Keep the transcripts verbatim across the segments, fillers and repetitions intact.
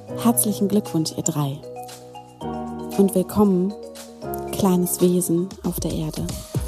Herzlichen Glückwunsch, ihr drei. Und willkommen, kleines Wesen auf der Erde.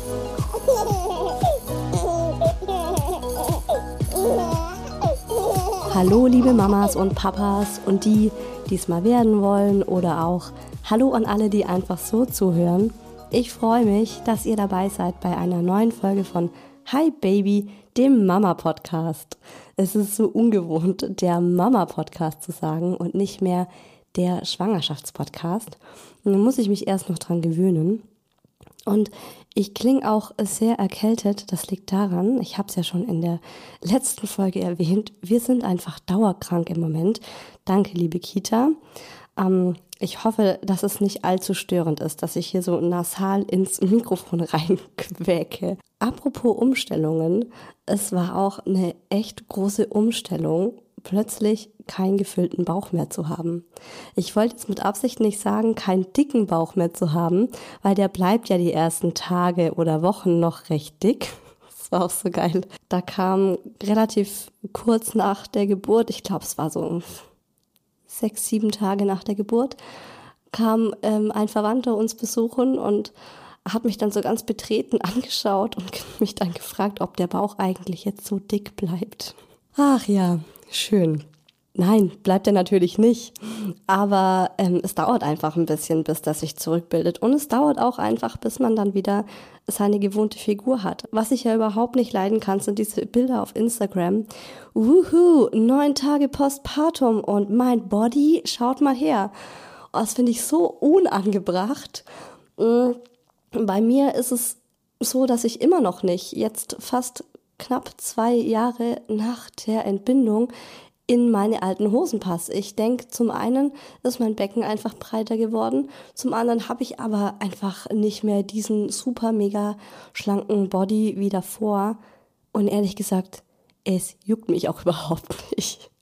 Hallo liebe Mamas und Papas und die, die es mal werden wollen, oder auch hallo an alle, die einfach so zuhören. Ich freue mich, dass ihr dabei seid bei einer neuen Folge von Hi Baby, dem Mama-Podcast. Es ist so ungewohnt, der Mama-Podcast zu sagen und nicht mehr der Schwangerschaftspodcast. Da muss ich mich erst noch dran gewöhnen. Und ich klinge auch sehr erkältet, das liegt daran, ich habe es ja schon in der letzten Folge erwähnt, wir sind einfach dauerkrank im Moment. Danke, liebe Kita. Ähm, ich hoffe, dass es nicht allzu störend ist, dass ich hier so nasal ins Mikrofon reinquäke. Apropos Umstellungen, es war auch eine echt große Umstellung, plötzlich keinen gefüllten Bauch mehr zu haben. Ich wollte jetzt mit Absicht nicht sagen, keinen dicken Bauch mehr zu haben, weil der bleibt ja die ersten Tage oder Wochen noch recht dick. Das war auch so geil. Da kam relativ kurz nach der Geburt, ich glaube es war so sechs, sieben Tage nach der Geburt, kam ähm, ein Verwandter uns besuchen und hat mich dann so ganz betreten angeschaut und mich dann gefragt, ob der Bauch eigentlich jetzt so dick bleibt. Ach ja, schön. Nein, bleibt er natürlich nicht, aber ähm, es dauert einfach ein bisschen, bis das sich zurückbildet, und es dauert auch einfach, bis man dann wieder seine gewohnte Figur hat. Was ich ja überhaupt nicht leiden kann, sind diese Bilder auf Instagram. Wuhu, neun Tage Postpartum und mein Body, schaut mal her. Oh, das finde ich so unangebracht. Bei mir ist es so, dass ich immer noch nicht, jetzt fast knapp zwei Jahre nach der Entbindung, in meine alten Hosen passe. Ich denke, zum einen ist mein Becken einfach breiter geworden, zum anderen habe ich aber einfach nicht mehr diesen super mega schlanken Body wie davor, und ehrlich gesagt, es juckt mich auch überhaupt nicht.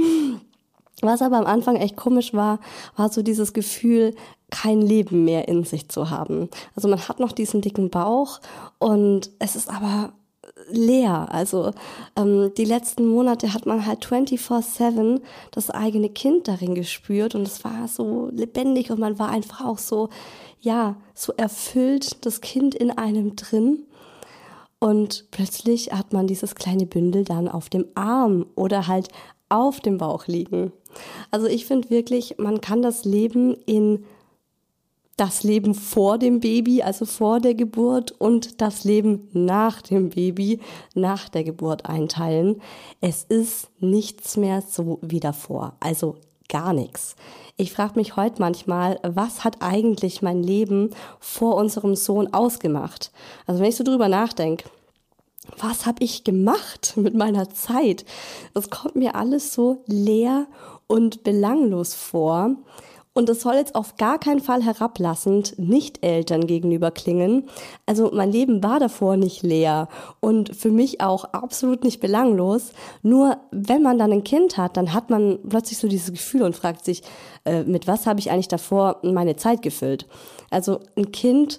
Was aber am Anfang echt komisch war, war so dieses Gefühl, kein Leben mehr in sich zu haben. Also man hat noch diesen dicken Bauch und es ist aber leer. Also ähm, die letzten Monate hat man halt vierundzwanzig sieben das eigene Kind darin gespürt, und es war so lebendig und man war einfach auch so, ja, so erfüllt, das Kind in einem drin. Und plötzlich hat man dieses kleine Bündel dann auf dem Arm oder halt auf dem Bauch liegen. Also ich finde wirklich, man kann das Leben in das Leben vor dem Baby, also vor der Geburt, und das Leben nach dem Baby, nach der Geburt einteilen. Es ist nichts mehr so wie davor, also gar nichts. Ich frage mich heute manchmal, was hat eigentlich mein Leben vor unserem Sohn ausgemacht? Also wenn ich so drüber nachdenke, was habe ich gemacht mit meiner Zeit? Es kommt mir alles so leer und belanglos vor. Und es soll jetzt auf gar keinen Fall herablassend Nicht-Eltern gegenüber klingen. Also mein Leben war davor nicht leer und für mich auch absolut nicht belanglos. Nur wenn man dann ein Kind hat, dann hat man plötzlich so dieses Gefühl und fragt sich, äh, mit was habe ich eigentlich davor meine Zeit gefüllt? Also ein Kind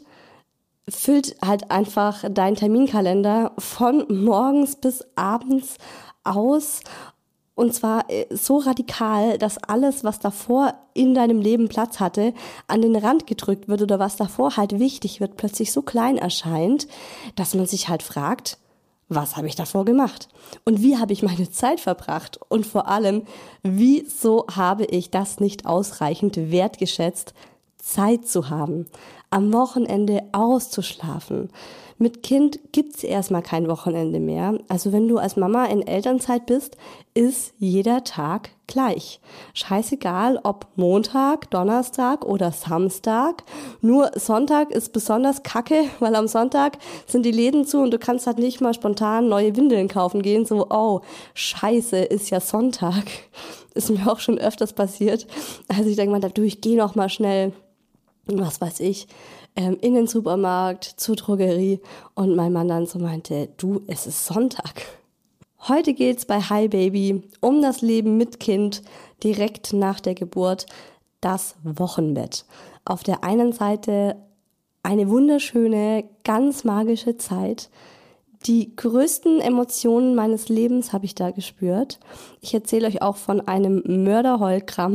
füllt halt einfach deinen Terminkalender von morgens bis abends aus. Und zwar so radikal, dass alles, was davor in deinem Leben Platz hatte, an den Rand gedrückt wird, oder was davor halt wichtig wird, plötzlich so klein erscheint, dass man sich halt fragt, was habe ich davor gemacht? Und wie habe ich meine Zeit verbracht? Und vor allem, wieso habe ich das nicht ausreichend wertgeschätzt, Zeit zu haben, am Wochenende auszuschlafen? Mit Kind gibt's erstmal kein Wochenende mehr. Also wenn du als Mama in Elternzeit bist, ist jeder Tag gleich. Scheißegal, ob Montag, Donnerstag oder Samstag. Nur Sonntag ist besonders kacke, weil am Sonntag sind die Läden zu und du kannst halt nicht mal spontan neue Windeln kaufen gehen. So, oh, scheiße, ist ja Sonntag. Ist mir auch schon öfters passiert. Also ich denke mal, du, ich gehe noch mal schnell, was weiß ich, in den Supermarkt, zur Drogerie, und mein Mann dann so meinte, du, es ist Sonntag. Heute geht's bei Hi Baby um das Leben mit Kind direkt nach der Geburt, das Wochenbett. Auf der einen Seite eine wunderschöne, ganz magische Zeit. Die größten Emotionen meines Lebens habe ich da gespürt. Ich erzähle euch auch von einem Mörderheulkrampf,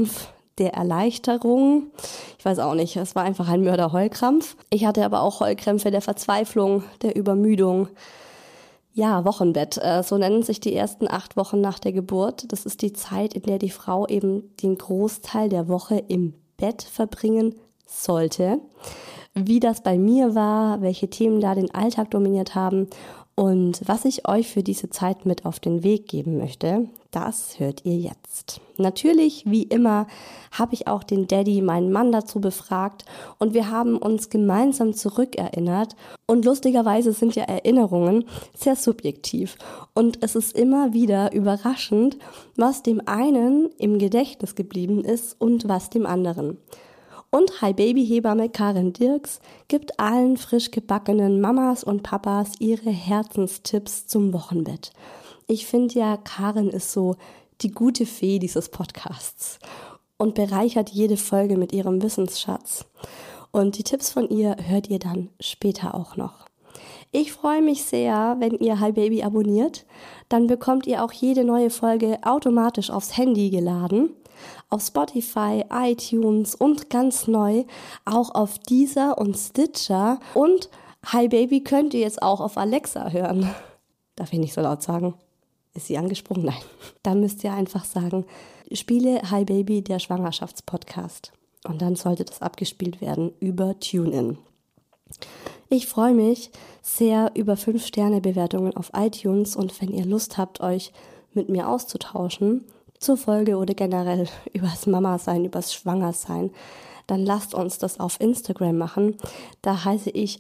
der Erleichterung. Ich weiß auch nicht, es war einfach ein Mörder-Heulkrampf. Ich hatte aber auch Heulkrämpfe der Verzweiflung, der Übermüdung. Ja, Wochenbett, äh, so nennen sich die ersten acht Wochen nach der Geburt. Das ist die Zeit, in der die Frau eben den Großteil der Woche im Bett verbringen sollte. Wie das bei mir war, welche Themen da den Alltag dominiert haben und was ich euch für diese Zeit mit auf den Weg geben möchte, das hört ihr jetzt. Natürlich, wie immer, habe ich auch den Daddy, meinen Mann, dazu befragt und wir haben uns gemeinsam zurückerinnert. Und lustigerweise sind ja Erinnerungen sehr subjektiv und es ist immer wieder überraschend, was dem einen im Gedächtnis geblieben ist und was dem anderen. Und Hi Baby Hebamme Karin Dirks gibt allen frisch gebackenen Mamas und Papas ihre Herzenstipps zum Wochenbett. Ich finde ja, Karin ist so die gute Fee dieses Podcasts und bereichert jede Folge mit ihrem Wissensschatz. Und die Tipps von ihr hört ihr dann später auch noch. Ich freue mich sehr, wenn ihr Hi Baby abonniert. Dann bekommt ihr auch jede neue Folge automatisch aufs Handy geladen. Auf Spotify, iTunes und ganz neu auch auf Deezer und Stitcher. Und Hi Baby könnt ihr jetzt auch auf Alexa hören. Darf ich nicht so laut sagen? Ist sie angesprungen? Nein. Dann müsst ihr einfach sagen, spiele Hi Baby, der Schwangerschaftspodcast. Und dann sollte das abgespielt werden über TuneIn. Ich freue mich sehr über fünf Sterne Bewertungen auf iTunes und wenn ihr Lust habt, euch mit mir auszutauschen, zur Folge oder generell übers Mama-Sein, übers Schwangersein, dann lasst uns das auf Instagram machen. Da heiße ich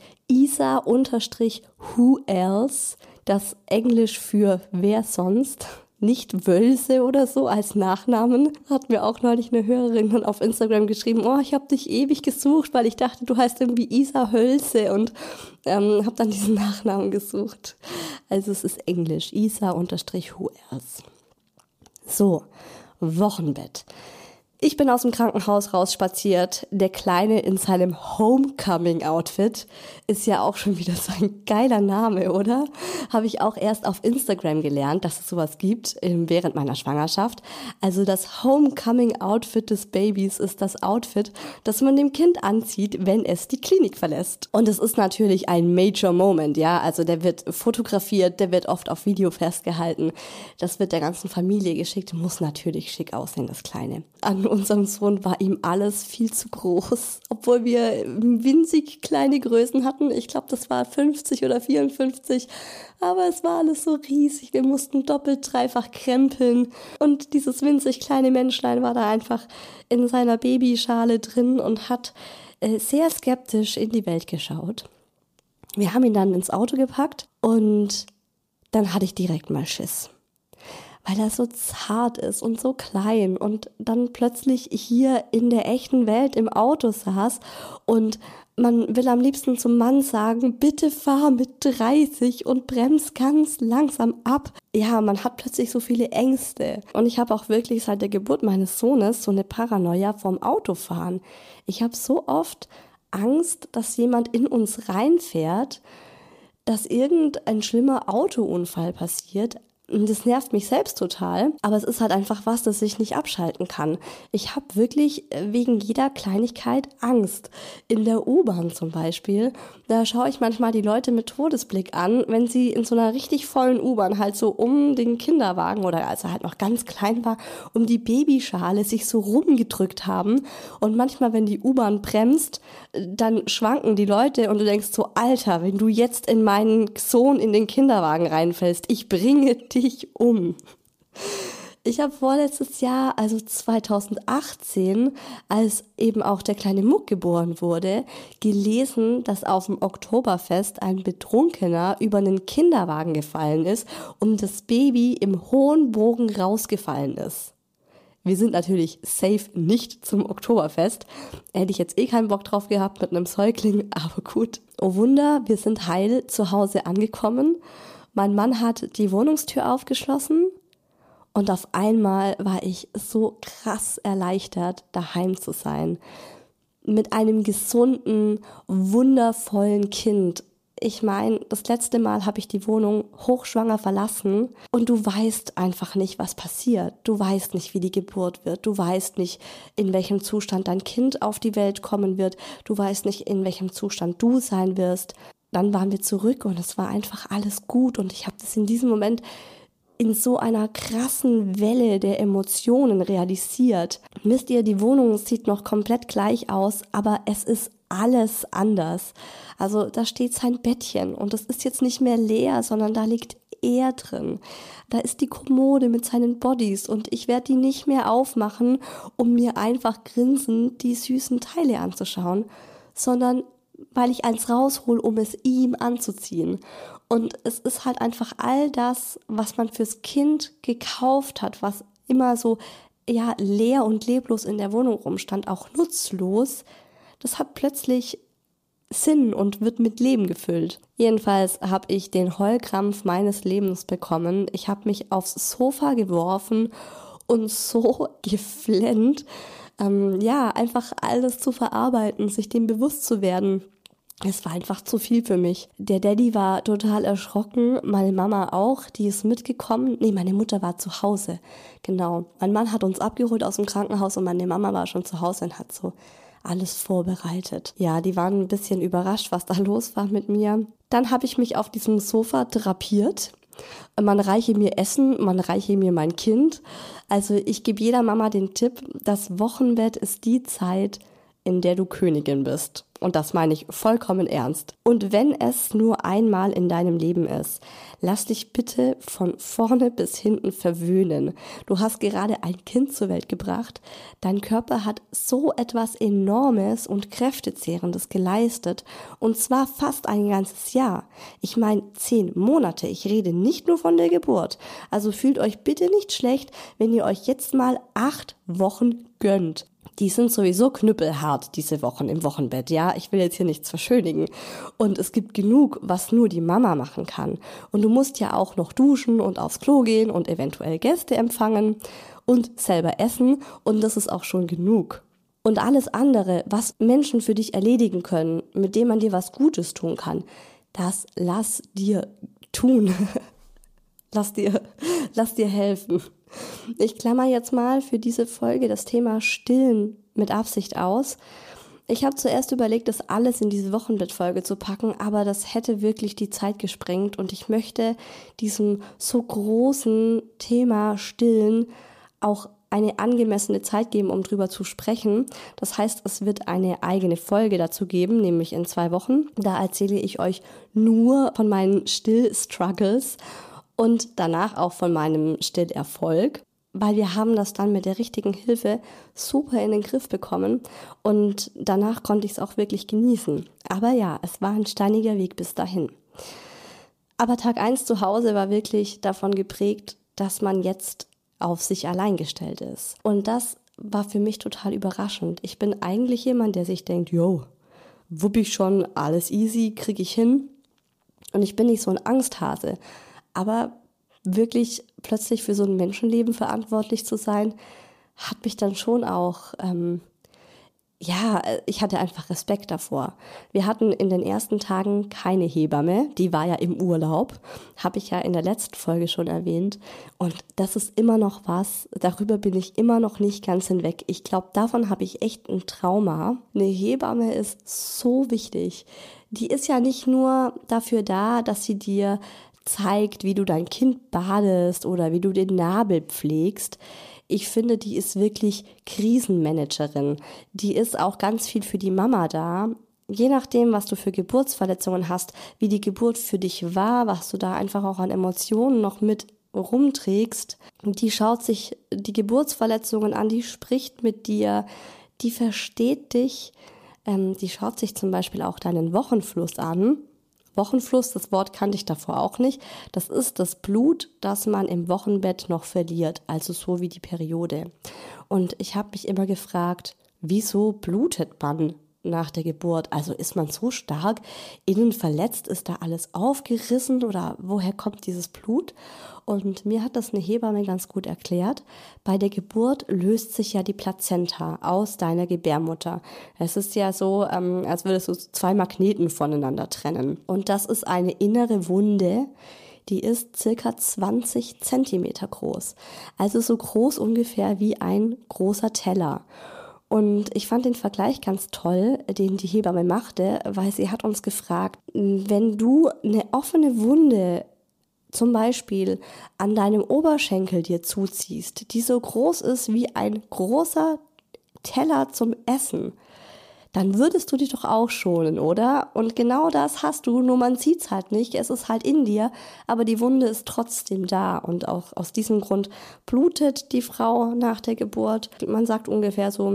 Isa-Who else, das Englisch für wer sonst, nicht Wölse oder so als Nachnamen. Hat mir auch neulich eine Hörerin dann auf Instagram geschrieben, oh, ich habe dich ewig gesucht, weil ich dachte, du heißt irgendwie Isa Hölse und ähm, habe dann diesen Nachnamen gesucht. Also es ist Englisch, Isa-Who else. So, Wochenbett. Ich bin aus dem Krankenhaus rausspaziert. Der Kleine in seinem Homecoming-Outfit ist ja auch schon wieder so ein geiler Name, oder? Habe ich auch erst auf Instagram gelernt, dass es sowas gibt während meiner Schwangerschaft. Also das Homecoming-Outfit des Babys ist das Outfit, das man dem Kind anzieht, wenn es die Klinik verlässt. Und es ist natürlich ein Major Moment, ja. Also der wird fotografiert, der wird oft auf Video festgehalten. Das wird der ganzen Familie geschickt. Muss natürlich schick aussehen, das Kleine. An unserem Sohn war ihm alles viel zu groß, obwohl wir winzig kleine Größen hatten. Ich glaube, das war fünfzig oder vierundfünfzig, aber es war alles so riesig. Wir mussten doppelt, dreifach krempeln und dieses winzig kleine Menschlein war da einfach in seiner Babyschale drin und hat äh, sehr skeptisch in die Welt geschaut. Wir haben ihn dann ins Auto gepackt und dann hatte ich direkt mal Schiss. Weil er so zart ist und so klein und dann plötzlich hier in der echten Welt im Auto saß und man will am liebsten zum Mann sagen, bitte fahr mit dreißig und brems ganz langsam ab. Ja, man hat plötzlich so viele Ängste und ich habe auch wirklich seit der Geburt meines Sohnes so eine Paranoia vom Autofahren. Ich habe so oft Angst, dass jemand in uns reinfährt, dass irgendein schlimmer Autounfall passiert. Das nervt mich selbst total, aber es ist halt einfach was, das ich nicht abschalten kann. Ich habe wirklich wegen jeder Kleinigkeit Angst. In der U-Bahn zum Beispiel, da schaue ich manchmal die Leute mit Todesblick an, wenn sie in so einer richtig vollen U-Bahn halt so um den Kinderwagen oder als er halt noch ganz klein war, um die Babyschale sich so rumgedrückt haben. Und manchmal, wenn die U-Bahn bremst, dann schwanken die Leute und du denkst so, Alter, wenn du jetzt in meinen Sohn in den Kinderwagen reinfällst, ich bringe dich um. Ich habe vorletztes Jahr, also zweitausendachtzehn, als eben auch der kleine Muck geboren wurde, gelesen, dass auf dem Oktoberfest ein Betrunkener über einen Kinderwagen gefallen ist und das Baby im hohen Bogen rausgefallen ist. Wir sind natürlich safe nicht zum Oktoberfest. Hätte ich jetzt eh keinen Bock drauf gehabt mit einem Säugling, aber gut. Oh Wunder, wir sind heil zu Hause angekommen. Mein Mann hat die Wohnungstür aufgeschlossen und auf einmal war ich so krass erleichtert, daheim zu sein. Mit einem gesunden, wundervollen Kind Ich meine, das letzte Mal habe ich die Wohnung hochschwanger verlassen und du weißt einfach nicht, was passiert. Du weißt nicht, wie die Geburt wird. Du weißt nicht, in welchem Zustand dein Kind auf die Welt kommen wird. Du weißt nicht, in welchem Zustand du sein wirst. Dann waren wir zurück und es war einfach alles gut und ich habe das in diesem Moment in so einer krassen Welle der Emotionen realisiert. Wisst ihr, die Wohnung sieht noch komplett gleich aus, aber es ist alles anders. Also da steht sein Bettchen und das ist jetzt nicht mehr leer, sondern da liegt er drin. Da ist die Kommode mit seinen Bodies und ich werde die nicht mehr aufmachen, um mir einfach grinsend die süßen Teile anzuschauen, sondern weil ich eins raushol, um es ihm anzuziehen. Und es ist halt einfach all das, was man fürs Kind gekauft hat, was immer so ja leer und leblos in der Wohnung rumstand, auch nutzlos, das hat plötzlich Sinn und wird mit Leben gefüllt. Jedenfalls habe ich den Heulkrampf meines Lebens bekommen. Ich habe mich aufs Sofa geworfen und so geflennt, ähm, ja, einfach alles zu verarbeiten, sich dem bewusst zu werden. Es war einfach zu viel für mich. Der Daddy war total erschrocken, meine Mama auch, die ist mitgekommen. Nee, meine Mutter war zu Hause, genau. Mein Mann hat uns abgeholt aus dem Krankenhaus und meine Mama war schon zu Hause und hat so alles vorbereitet. Ja, die waren ein bisschen überrascht, was da los war mit mir. Dann habe ich mich auf diesem Sofa drapiert. Man reiche mir Essen, man reiche mir mein Kind. Also ich gebe jeder Mama den Tipp, das Wochenbett ist die Zeit, in der du Königin bist. Und das meine ich vollkommen ernst. Und wenn es nur einmal in deinem Leben ist, lass dich bitte von vorne bis hinten verwöhnen. Du hast gerade ein Kind zur Welt gebracht. Dein Körper hat so etwas Enormes und Kräftezehrendes geleistet. Und zwar fast ein ganzes Jahr. Ich meine zehn Monate. Ich rede nicht nur von der Geburt. Also fühlt euch bitte nicht schlecht, wenn ihr euch jetzt mal acht Wochen gönnt. Die sind sowieso knüppelhart, diese Wochen im Wochenbett, ja. Ich will jetzt hier nichts verschönigen. Und es gibt genug, was nur die Mama machen kann. Und du musst ja auch noch duschen und aufs Klo gehen und eventuell Gäste empfangen und selber essen. Und das ist auch schon genug. Und alles andere, was Menschen für dich erledigen können, mit dem man dir was Gutes tun kann, das lass dir tun. Lass dir, lass dir helfen. Ich klammer jetzt mal für diese Folge das Thema Stillen mit Absicht aus. Ich habe zuerst überlegt, das alles in diese Wochenbettfolge zu packen, aber das hätte wirklich die Zeit gesprengt und ich möchte diesem so großen Thema Stillen auch eine angemessene Zeit geben, um drüber zu sprechen. Das heißt, es wird eine eigene Folge dazu geben, nämlich in zwei Wochen. Da erzähle ich euch nur von meinen Still-Struggles und danach auch von meinem Stillerfolg, weil wir haben das dann mit der richtigen Hilfe super in den Griff bekommen und danach konnte ich es auch wirklich genießen. Aber ja, es war ein steiniger Weg bis dahin. Aber Tag eins zu Hause war wirklich davon geprägt, dass man jetzt auf sich allein gestellt ist. Und das war für mich total überraschend. Ich bin eigentlich jemand, der sich denkt, yo, wupp ich schon, alles easy, krieg ich hin. Und ich bin nicht so ein Angsthase. Aber wirklich plötzlich für so ein Menschenleben verantwortlich zu sein, hat mich dann schon auch, ähm, ja, ich hatte einfach Respekt davor. Wir hatten in den ersten Tagen keine Hebamme, die war ja im Urlaub, habe ich ja in der letzten Folge schon erwähnt. Und das ist immer noch was, darüber bin ich immer noch nicht ganz hinweg. Ich glaube, davon habe ich echt ein Trauma. Eine Hebamme ist so wichtig. Die ist ja nicht nur dafür da, dass sie dir zeigt, wie du dein Kind badest oder wie du den Nabel pflegst. Ich finde, die ist wirklich Krisenmanagerin. Die ist auch ganz viel für die Mama da. Je nachdem, was du für Geburtsverletzungen hast, wie die Geburt für dich war, was du da einfach auch an Emotionen noch mit rumträgst. Die schaut sich die Geburtsverletzungen an, die spricht mit dir, die versteht dich. Ähm, die schaut sich zum Beispiel auch deinen Wochenfluss an. Wochenfluss, das Wort kannte ich davor auch nicht. Das ist das Blut, das man im Wochenbett noch verliert, also so wie die Periode. Und ich habe mich immer gefragt, wieso blutet man nach der Geburt? Also ist man so stark innen verletzt? Ist da alles aufgerissen oder woher kommt dieses Blut? Und mir hat das eine Hebamme ganz gut erklärt. Bei der Geburt löst sich ja die Plazenta aus deiner Gebärmutter. Es ist ja so, ähm, als würdest du zwei Magneten voneinander trennen. Und das ist eine innere Wunde, die ist circa zwanzig Zentimeter groß. Also so groß ungefähr wie ein großer Teller. Und ich fand den Vergleich ganz toll, den die Hebamme machte, weil sie hat uns gefragt, wenn du eine offene Wunde zum Beispiel an deinem Oberschenkel dir zuziehst, die so groß ist wie ein großer Teller zum Essen, dann würdest du dich doch auch schonen, oder? Und genau das hast du, nur man sieht's halt nicht, es ist halt in dir, aber die Wunde ist trotzdem da und auch aus diesem Grund blutet die Frau nach der Geburt. Man sagt ungefähr so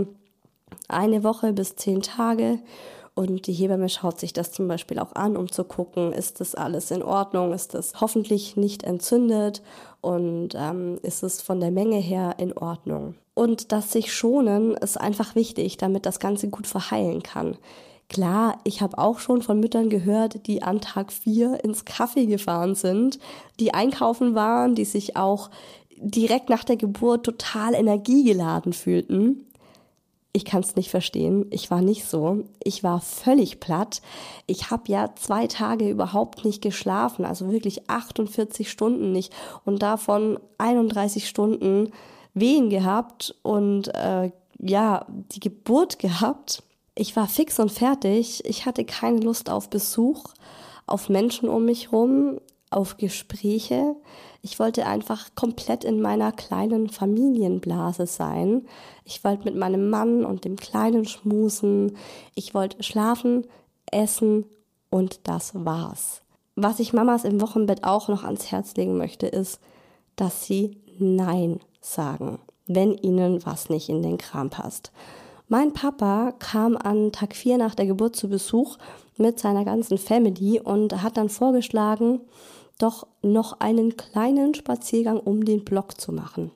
eine Woche bis zehn Tage und die Hebamme schaut sich das zum Beispiel auch an, um zu gucken, ist das alles in Ordnung, ist das hoffentlich nicht entzündet und ähm, ist es von der Menge her in Ordnung. Und das sich schonen ist einfach wichtig, damit das Ganze gut verheilen kann. Klar, ich habe auch schon von Müttern gehört, die an Tag vier ins Café gefahren sind, die einkaufen waren, die sich auch direkt nach der Geburt total energiegeladen fühlten. Ich kann es nicht verstehen. Ich war nicht so. Ich war völlig platt. Ich habe ja zwei Tage überhaupt nicht geschlafen, also wirklich achtundvierzig Stunden nicht und davon einunddreißig Stunden Wehen gehabt und äh, ja, die Geburt gehabt. Ich war fix und fertig. Ich hatte keine Lust auf Besuch, auf Menschen um mich rum, auf Gespräche. Ich wollte einfach komplett in meiner kleinen Familienblase sein. Ich wollte mit meinem Mann und dem Kleinen schmusen. Ich wollte schlafen, essen und das war's. Was ich Mamas im Wochenbett auch noch ans Herz legen möchte, ist, dass sie Nein sagen, wenn ihnen was nicht in den Kram passt. Mein Papa kam an Tag vier nach der Geburt zu Besuch mit seiner ganzen Family und hat dann vorgeschlagen, doch noch einen kleinen Spaziergang um den Block zu machen.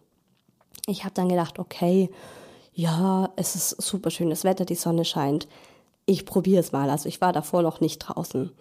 Ich habe dann gedacht, okay, ja, es ist super schönes Wetter, die Sonne scheint. Ich probiere es mal, also ich war davor noch nicht draußen.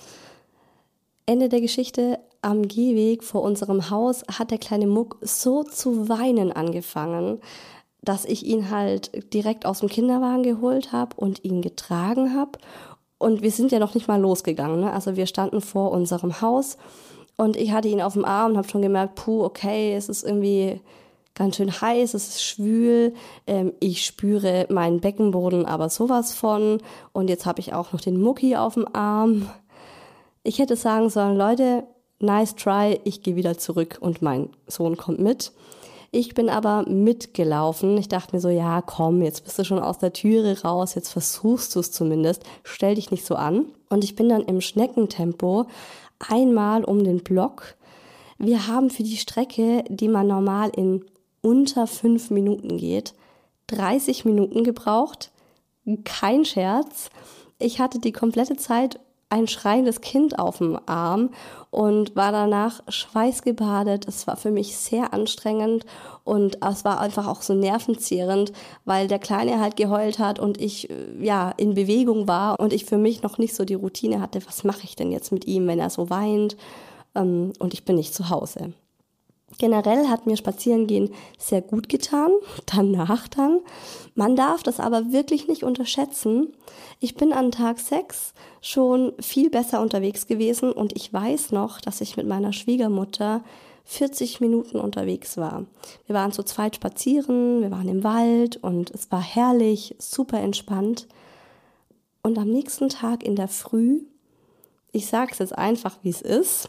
Ende der Geschichte, am Gehweg vor unserem Haus hat der kleine Muck so zu weinen angefangen, dass ich ihn halt direkt aus dem Kinderwagen geholt habe und ihn getragen habe. Und wir sind ja noch nicht mal losgegangen, ne? Also wir standen vor unserem Haus und ich hatte ihn auf dem Arm und habe schon gemerkt, puh, okay, es ist irgendwie ganz schön heiß, es ist schwül, ähm, ich spüre meinen Beckenboden aber sowas von und jetzt habe ich auch noch den Mucki auf dem Arm. Ich hätte sagen sollen, Leute, nice try, ich gehe wieder zurück und mein Sohn kommt mit. Ich bin aber mitgelaufen. Ich dachte mir so, ja komm, jetzt bist du schon aus der Türe raus, jetzt versuchst du es zumindest, stell dich nicht so an. Und ich bin dann im Schneckentempo einmal um den Block. Wir haben für die Strecke, die man normal in unter fünf Minuten geht, dreißig Minuten gebraucht. Kein Scherz. Ich hatte die komplette Zeit ein schreiendes Kind auf dem Arm und war danach schweißgebadet. Es war für mich sehr anstrengend und es war einfach auch so nervenzehrend, weil der Kleine halt geheult hat und ich ja in Bewegung war und ich für mich noch nicht so die Routine hatte, was mache ich denn jetzt mit ihm, wenn er so weint, und ich bin nicht zu Hause. Generell hat mir Spazierengehen sehr gut getan, danach dann. Man darf das aber wirklich nicht unterschätzen. Ich bin an Tag sechs schon viel besser unterwegs gewesen und ich weiß noch, dass ich mit meiner Schwiegermutter vierzig Minuten unterwegs war. Wir waren zu zweit spazieren, wir waren im Wald und es war herrlich, super entspannt. Und am nächsten Tag in der Früh, ich sag's jetzt einfach, wie es ist,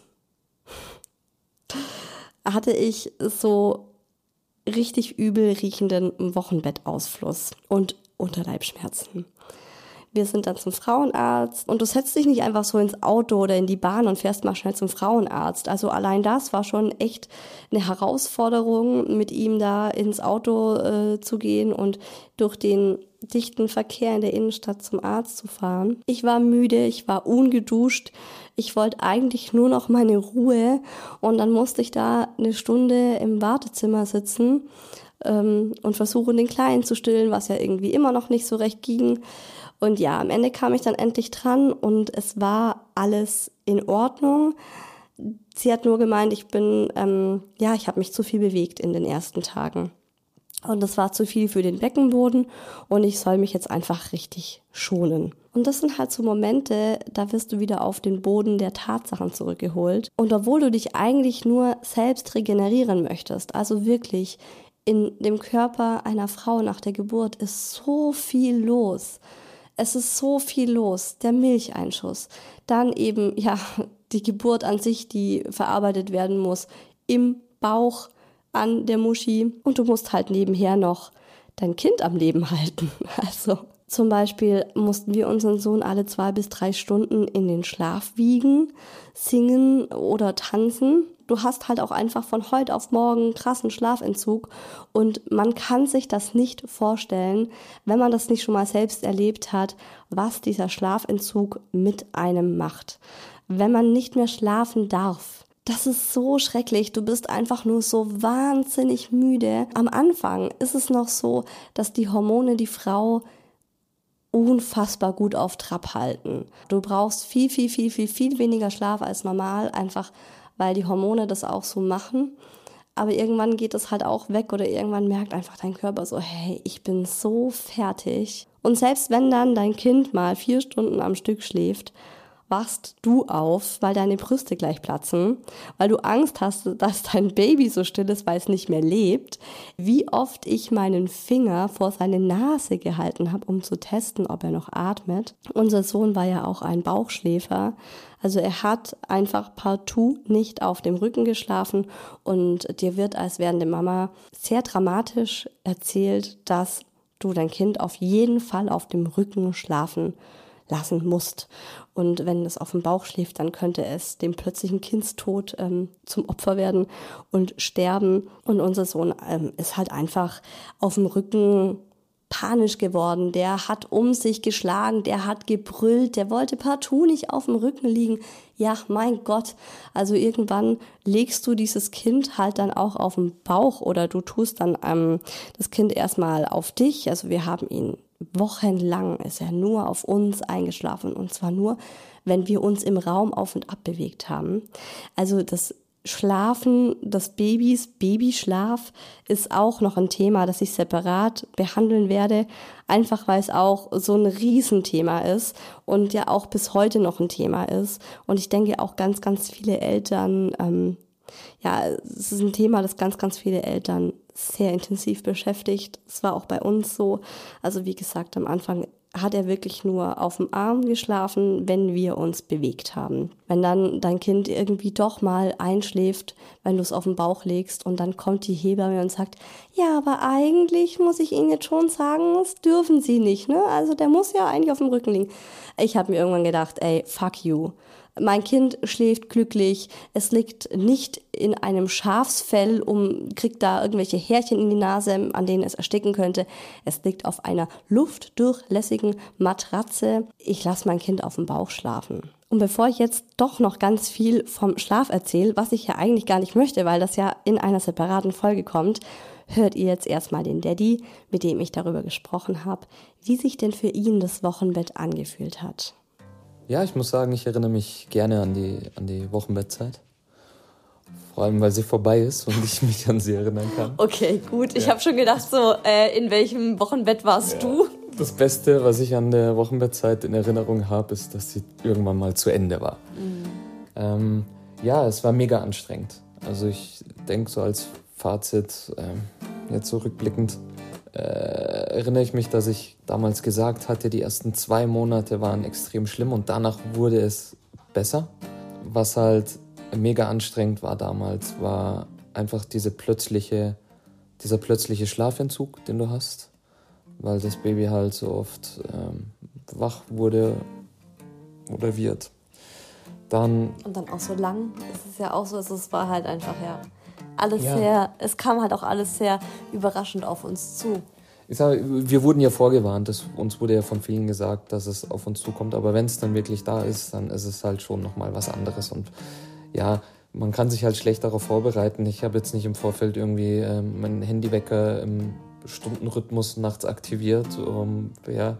hatte ich so richtig übel riechenden Wochenbettausfluss und Unterleibschmerzen. Wir sind dann zum Frauenarzt und du setzt dich nicht einfach so ins Auto oder in die Bahn und fährst mal schnell zum Frauenarzt. Also allein das war schon echt eine Herausforderung, mit ihm da ins Auto äh, zu gehen und durch den dichten Verkehr in der Innenstadt zum Arzt zu fahren. Ich war müde, ich war ungeduscht, ich wollte eigentlich nur noch meine Ruhe und dann musste ich da eine Stunde im Wartezimmer sitzen ähm, und versuchen, den Kleinen zu stillen, was ja irgendwie immer noch nicht so recht ging. Und ja, am Ende kam ich dann endlich dran und es war alles in Ordnung. Sie hat nur gemeint, ich bin, ähm, ja, ich habe mich zu viel bewegt in den ersten Tagen. Und das war zu viel für den Beckenboden und ich soll mich jetzt einfach richtig schonen. Und das sind halt so Momente, da wirst du wieder auf den Boden der Tatsachen zurückgeholt. Und obwohl du dich eigentlich nur selbst regenerieren möchtest, also wirklich in dem Körper einer Frau nach der Geburt ist so viel los. Es ist so viel los. Der Milcheinschuss, dann eben ja die Geburt an sich, die verarbeitet werden muss, im Bauch, an der Muschi und du musst halt nebenher noch dein Kind am Leben halten. Also zum Beispiel mussten wir unseren Sohn alle zwei bis drei Stunden in den Schlaf wiegen, singen oder tanzen. Du hast halt auch einfach von heute auf morgen einen krassen Schlafentzug und man kann sich das nicht vorstellen, wenn man das nicht schon mal selbst erlebt hat, was dieser Schlafentzug mit einem macht. Wenn man nicht mehr schlafen darf, das ist so schrecklich. Du bist einfach nur so wahnsinnig müde. Am Anfang ist es noch so, dass die Hormone die Frau unfassbar gut auf Trab halten. Du brauchst viel, viel, viel, viel, viel weniger Schlaf als normal, einfach weil die Hormone das auch so machen. Aber irgendwann geht es halt auch weg oder irgendwann merkt einfach dein Körper so, hey, ich bin so fertig. Und selbst wenn dann dein Kind mal vier Stunden am Stück schläft, wachst du auf, weil deine Brüste gleich platzen, weil du Angst hast, dass dein Baby so still ist, weil es nicht mehr lebt. Wie oft ich meinen Finger vor seine Nase gehalten habe, um zu testen, ob er noch atmet. Unser Sohn war ja auch ein Bauchschläfer. Also er hat einfach partout nicht auf dem Rücken geschlafen und dir wird als werdende Mama sehr dramatisch erzählt, dass du dein Kind auf jeden Fall auf dem Rücken schlafen lassen musst. Und wenn es auf dem Bauch schläft, dann könnte es dem plötzlichen Kindstod ähm, zum Opfer werden und sterben. Und unser Sohn ähm, ist halt einfach auf dem Rücken panisch geworden. Der hat um sich geschlagen, der hat gebrüllt, der wollte partout nicht auf dem Rücken liegen. Ja, mein Gott. Also irgendwann legst du dieses Kind halt dann auch auf den Bauch oder du tust dann ähm, das Kind erstmal auf dich. Also wir haben ihn wochenlang ist er nur auf uns eingeschlafen und zwar nur, wenn wir uns im Raum auf und ab bewegt haben. Also das Schlafen des Babys, Babyschlaf ist auch noch ein Thema, das ich separat behandeln werde, einfach weil es auch so ein Riesenthema ist und ja auch bis heute noch ein Thema ist. Und ich denke auch ganz, ganz viele Eltern, ähm, ja, es ist ein Thema, das ganz, ganz viele Eltern sehr intensiv beschäftigt. Es war auch bei uns so. Also wie gesagt, am Anfang hat er wirklich nur auf dem Arm geschlafen, wenn wir uns bewegt haben. Wenn dann dein Kind irgendwie doch mal einschläft, wenn du es auf den Bauch legst und dann kommt die Hebamme und sagt, ja, aber eigentlich muss ich Ihnen jetzt schon sagen, das dürfen Sie nicht, ne? Also der muss ja eigentlich auf dem Rücken liegen. Ich habe mir irgendwann gedacht, ey, fuck you. Mein Kind schläft glücklich, es liegt nicht in einem Schafsfell, um, kriegt da irgendwelche Härchen in die Nase, an denen es ersticken könnte. Es liegt auf einer luftdurchlässigen Matratze. Ich lasse mein Kind auf dem Bauch schlafen. Und bevor ich jetzt doch noch ganz viel vom Schlaf erzähle, was ich ja eigentlich gar nicht möchte, weil das ja in einer separaten Folge kommt, hört ihr jetzt erstmal den Daddy, mit dem ich darüber gesprochen habe, wie sich denn für ihn das Wochenbett angefühlt hat. Ja, ich muss sagen, ich erinnere mich gerne an die, an die Wochenbettzeit. Vor allem, weil sie vorbei ist und ich mich an sie erinnern kann. Okay, gut. Ich ja. habe schon gedacht, so, äh, in welchem Wochenbett warst ja. du? Das Beste, was ich an der Wochenbettzeit in Erinnerung habe, ist, dass sie irgendwann mal zu Ende war. Mhm. Ähm, ja, es war mega anstrengend. Also ich denke so als Fazit, ähm, jetzt so rückblickend, äh, erinnere ich mich, dass ich damals gesagt hatte, die ersten zwei Monate waren extrem schlimm und danach wurde es besser. Was halt mega anstrengend war damals, war einfach diese plötzliche, dieser plötzliche Schlafentzug, den du hast, weil das Baby halt so oft ähm, wach wurde oder wird. Dann und dann auch so lang, es ist ja auch so, es war halt einfach, ja, alles ja. sehr, es kam halt auch alles sehr überraschend auf uns zu. Ich sag, wir wurden ja vorgewarnt, das, uns wurde ja von vielen gesagt, dass es auf uns zukommt, aber wenn es dann wirklich da ist, dann ist es halt schon nochmal was anderes und ja, man kann sich halt schlecht darauf vorbereiten. Ich habe jetzt nicht im Vorfeld irgendwie ähm, meinen Handywecker im Stundenrhythmus nachts aktiviert, um ja,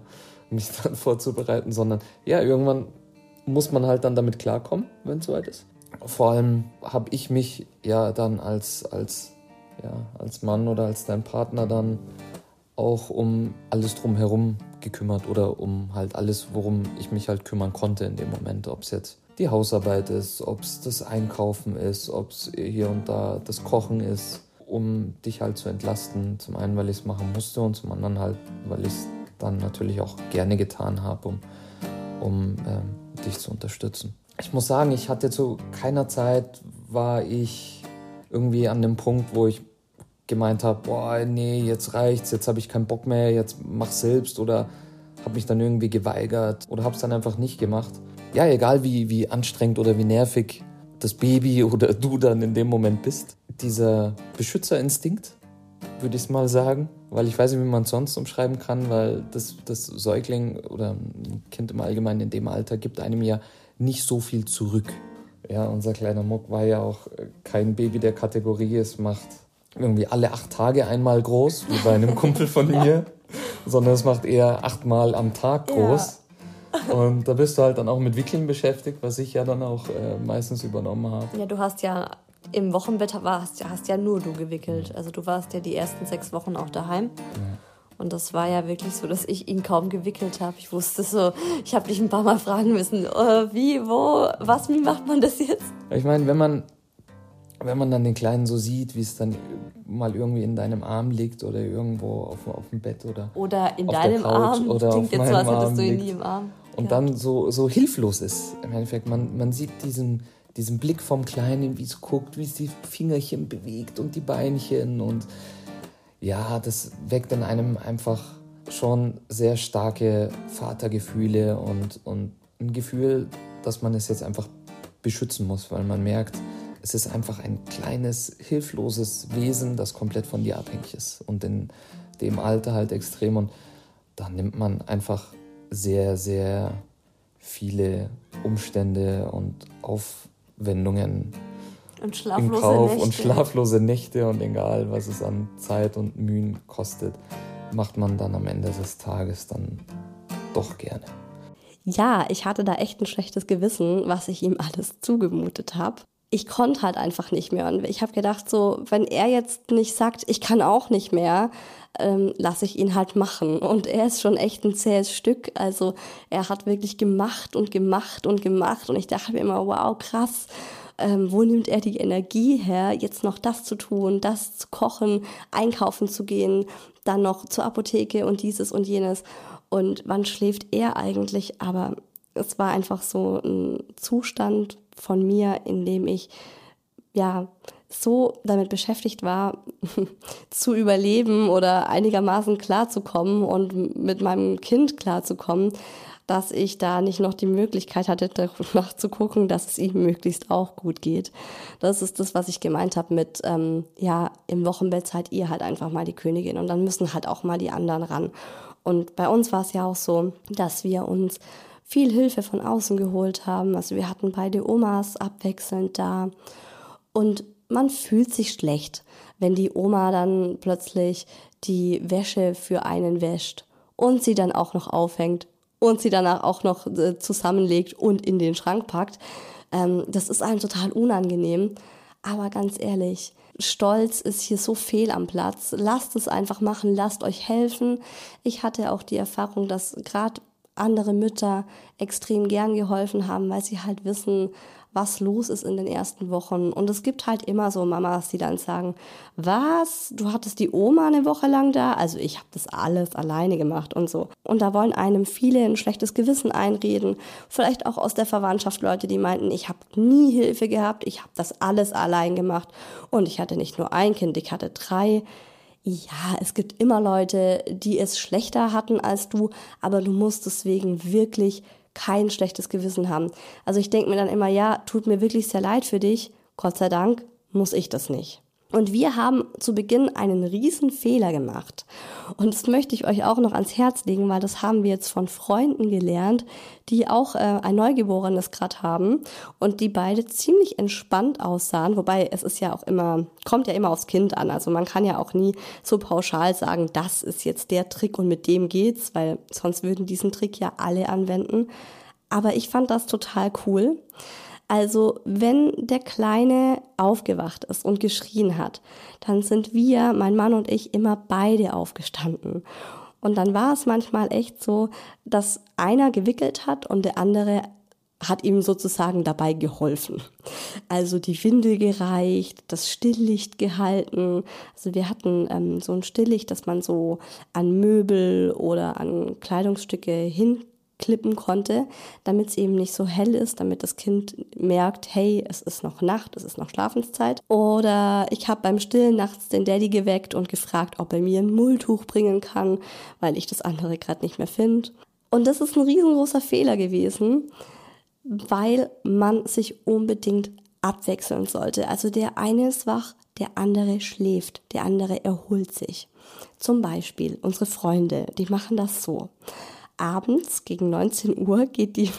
mich dann vorzubereiten, sondern ja, irgendwann muss man halt dann damit klarkommen, wenn es soweit ist. Vor allem habe ich mich ja dann als, als, ja, als Mann oder als dein Partner dann auch um alles drumherum gekümmert oder um halt alles, worum ich mich halt kümmern konnte in dem Moment. Ob es jetzt die Hausarbeit ist, ob es das Einkaufen ist, ob es hier und da das Kochen ist, um dich halt zu entlasten. Zum einen, weil ich es machen musste und zum anderen halt, weil ich es dann natürlich auch gerne getan habe, um, um ähm, dich zu unterstützen. Ich muss sagen, ich hatte zu keiner Zeit, war ich irgendwie an dem Punkt, wo ich gemeint habe, boah, nee, jetzt reicht's, jetzt habe ich keinen Bock mehr, jetzt mach selbst, oder habe mich dann irgendwie geweigert oder habe es dann einfach nicht gemacht. Ja, egal wie, wie anstrengend oder wie nervig das Baby oder du dann in dem Moment bist. Dieser Beschützerinstinkt, würde ich es mal sagen, weil ich weiß nicht, wie man es sonst umschreiben kann, weil das, das Säugling oder ein Kind im Allgemeinen in dem Alter gibt einem ja nicht so viel zurück. Ja, unser kleiner Muck war ja auch kein Baby der Kategorie, es macht irgendwie alle acht Tage einmal groß, wie bei einem Kumpel von mir, sondern es macht eher achtmal am Tag groß. Ja. Und da bist du halt dann auch mit Wickeln beschäftigt, was ich ja dann auch äh, meistens übernommen habe. Ja, du hast ja im Wochenbett warst, hast ja nur du gewickelt. Also du warst ja die ersten sechs Wochen auch daheim. Ja. Und das war ja wirklich so, dass ich ihn kaum gewickelt habe. Ich wusste so, ich habe dich ein paar Mal fragen müssen, äh, wie, wo, was, wie macht man das jetzt? Ich meine, wenn man Wenn man dann den Kleinen so sieht, wie es dann mal irgendwie in deinem Arm liegt oder irgendwo auf, auf dem Bett oder Oder in auf deinem der Couch Arm, oder klingt auf jetzt so, als meinem hättest du ihn liegt nie im Arm. und ja. dann so, so hilflos ist. Im Endeffekt, man, man sieht diesen, diesen Blick vom Kleinen, wie es guckt, wie es die Fingerchen bewegt und die Beinchen, und ja, das weckt in einem einfach schon sehr starke Vatergefühle und, und ein Gefühl, dass man es jetzt einfach beschützen muss, weil man merkt, es ist einfach ein kleines, hilfloses Wesen, das komplett von dir abhängig ist und in dem Alter halt extrem. Und da nimmt man einfach sehr, sehr viele Umstände und Aufwendungen und schlaflose in Kauf Nächte. und schlaflose Nächte, und egal, was es an Zeit und Mühen kostet, macht man dann am Ende des Tages dann doch gerne. Ja, ich hatte da echt ein schlechtes Gewissen, was ich ihm alles zugemutet habe. Ich konnte halt einfach nicht mehr. Und ich habe gedacht, so, wenn er jetzt nicht sagt, ich kann auch nicht mehr, ähm, lasse ich ihn halt machen. Und er ist schon echt ein zähes Stück. Also er hat wirklich gemacht und gemacht und gemacht. Und ich dachte mir immer, wow, krass, ähm, wo nimmt er die Energie her, jetzt noch das zu tun, das zu kochen, einkaufen zu gehen, dann noch zur Apotheke und dieses und jenes. Und wann schläft er eigentlich? Aber es war einfach so ein Zustand von mir, in dem ich ja so damit beschäftigt war, zu überleben oder einigermaßen klarzukommen und mit meinem Kind klarzukommen, dass ich da nicht noch die Möglichkeit hatte, danach zu gucken, dass es ihm möglichst auch gut geht. Das ist das, was ich gemeint habe mit, ähm, ja, im Wochenbett seid ihr halt einfach mal die Königin und dann müssen halt auch mal die anderen ran. Und bei uns war es ja auch so, dass wir uns viel Hilfe von außen geholt haben. Also wir hatten beide Omas abwechselnd da. Und man fühlt sich schlecht, wenn die Oma dann plötzlich die Wäsche für einen wäscht und sie dann auch noch aufhängt und sie danach auch noch äh, zusammenlegt und in den Schrank packt. Ähm, das ist einem total unangenehm. Aber ganz ehrlich, Stolz ist hier so fehl am Platz. Lasst es einfach machen, lasst euch helfen. Ich hatte auch die Erfahrung, dass gerade andere Mütter extrem gern geholfen haben, weil sie halt wissen, was los ist in den ersten Wochen. Und es gibt halt immer so Mamas, die dann sagen, was, du hattest die Oma eine Woche lang da? Also ich habe das alles alleine gemacht und so. Und da wollen einem viele ein schlechtes Gewissen einreden. Vielleicht auch aus der Verwandtschaft Leute, die meinten, ich habe nie Hilfe gehabt, ich habe das alles allein gemacht. Und ich hatte nicht nur ein Kind, ich hatte drei. Ja, es gibt immer Leute, die es schlechter hatten als du, aber du musst deswegen wirklich kein schlechtes Gewissen haben. Also ich denke mir dann immer, ja, tut mir wirklich sehr leid für dich, Gott sei Dank muss ich das nicht. Und wir haben zu Beginn einen riesen Fehler gemacht. Und das möchte ich euch auch noch ans Herz legen, weil das haben wir jetzt von Freunden gelernt, die auch äh, ein Neugeborenes gerade haben und die beide ziemlich entspannt aussahen. Wobei es ist ja auch immer, kommt ja immer aufs Kind an. Also man kann ja auch nie so pauschal sagen, das ist jetzt der Trick und mit dem geht's, weil sonst würden diesen Trick ja alle anwenden. Aber ich fand das total cool. Also wenn der Kleine aufgewacht ist und geschrien hat, dann sind wir, mein Mann und ich, immer beide aufgestanden. Und dann war es manchmal echt so, dass einer gewickelt hat und der andere hat ihm sozusagen dabei geholfen. Also die Windel gereicht, das Stilllicht gehalten. Also wir hatten ähm, so ein Stilllicht, das man so an Möbel oder an Kleidungsstücke hin klippen konnte, damit es eben nicht so hell ist, damit das Kind merkt, hey, es ist noch Nacht, es ist noch Schlafenszeit. Oder ich habe beim Stillen nachts den Daddy geweckt und gefragt, ob er mir ein Mulltuch bringen kann, weil ich das andere gerade nicht mehr finde. Und das ist ein riesengroßer Fehler gewesen, weil man sich unbedingt abwechseln sollte. Also der eine ist wach, der andere schläft, der andere erholt sich. Zum Beispiel unsere Freunde, die machen das so. Abends gegen neunzehn Uhr geht die,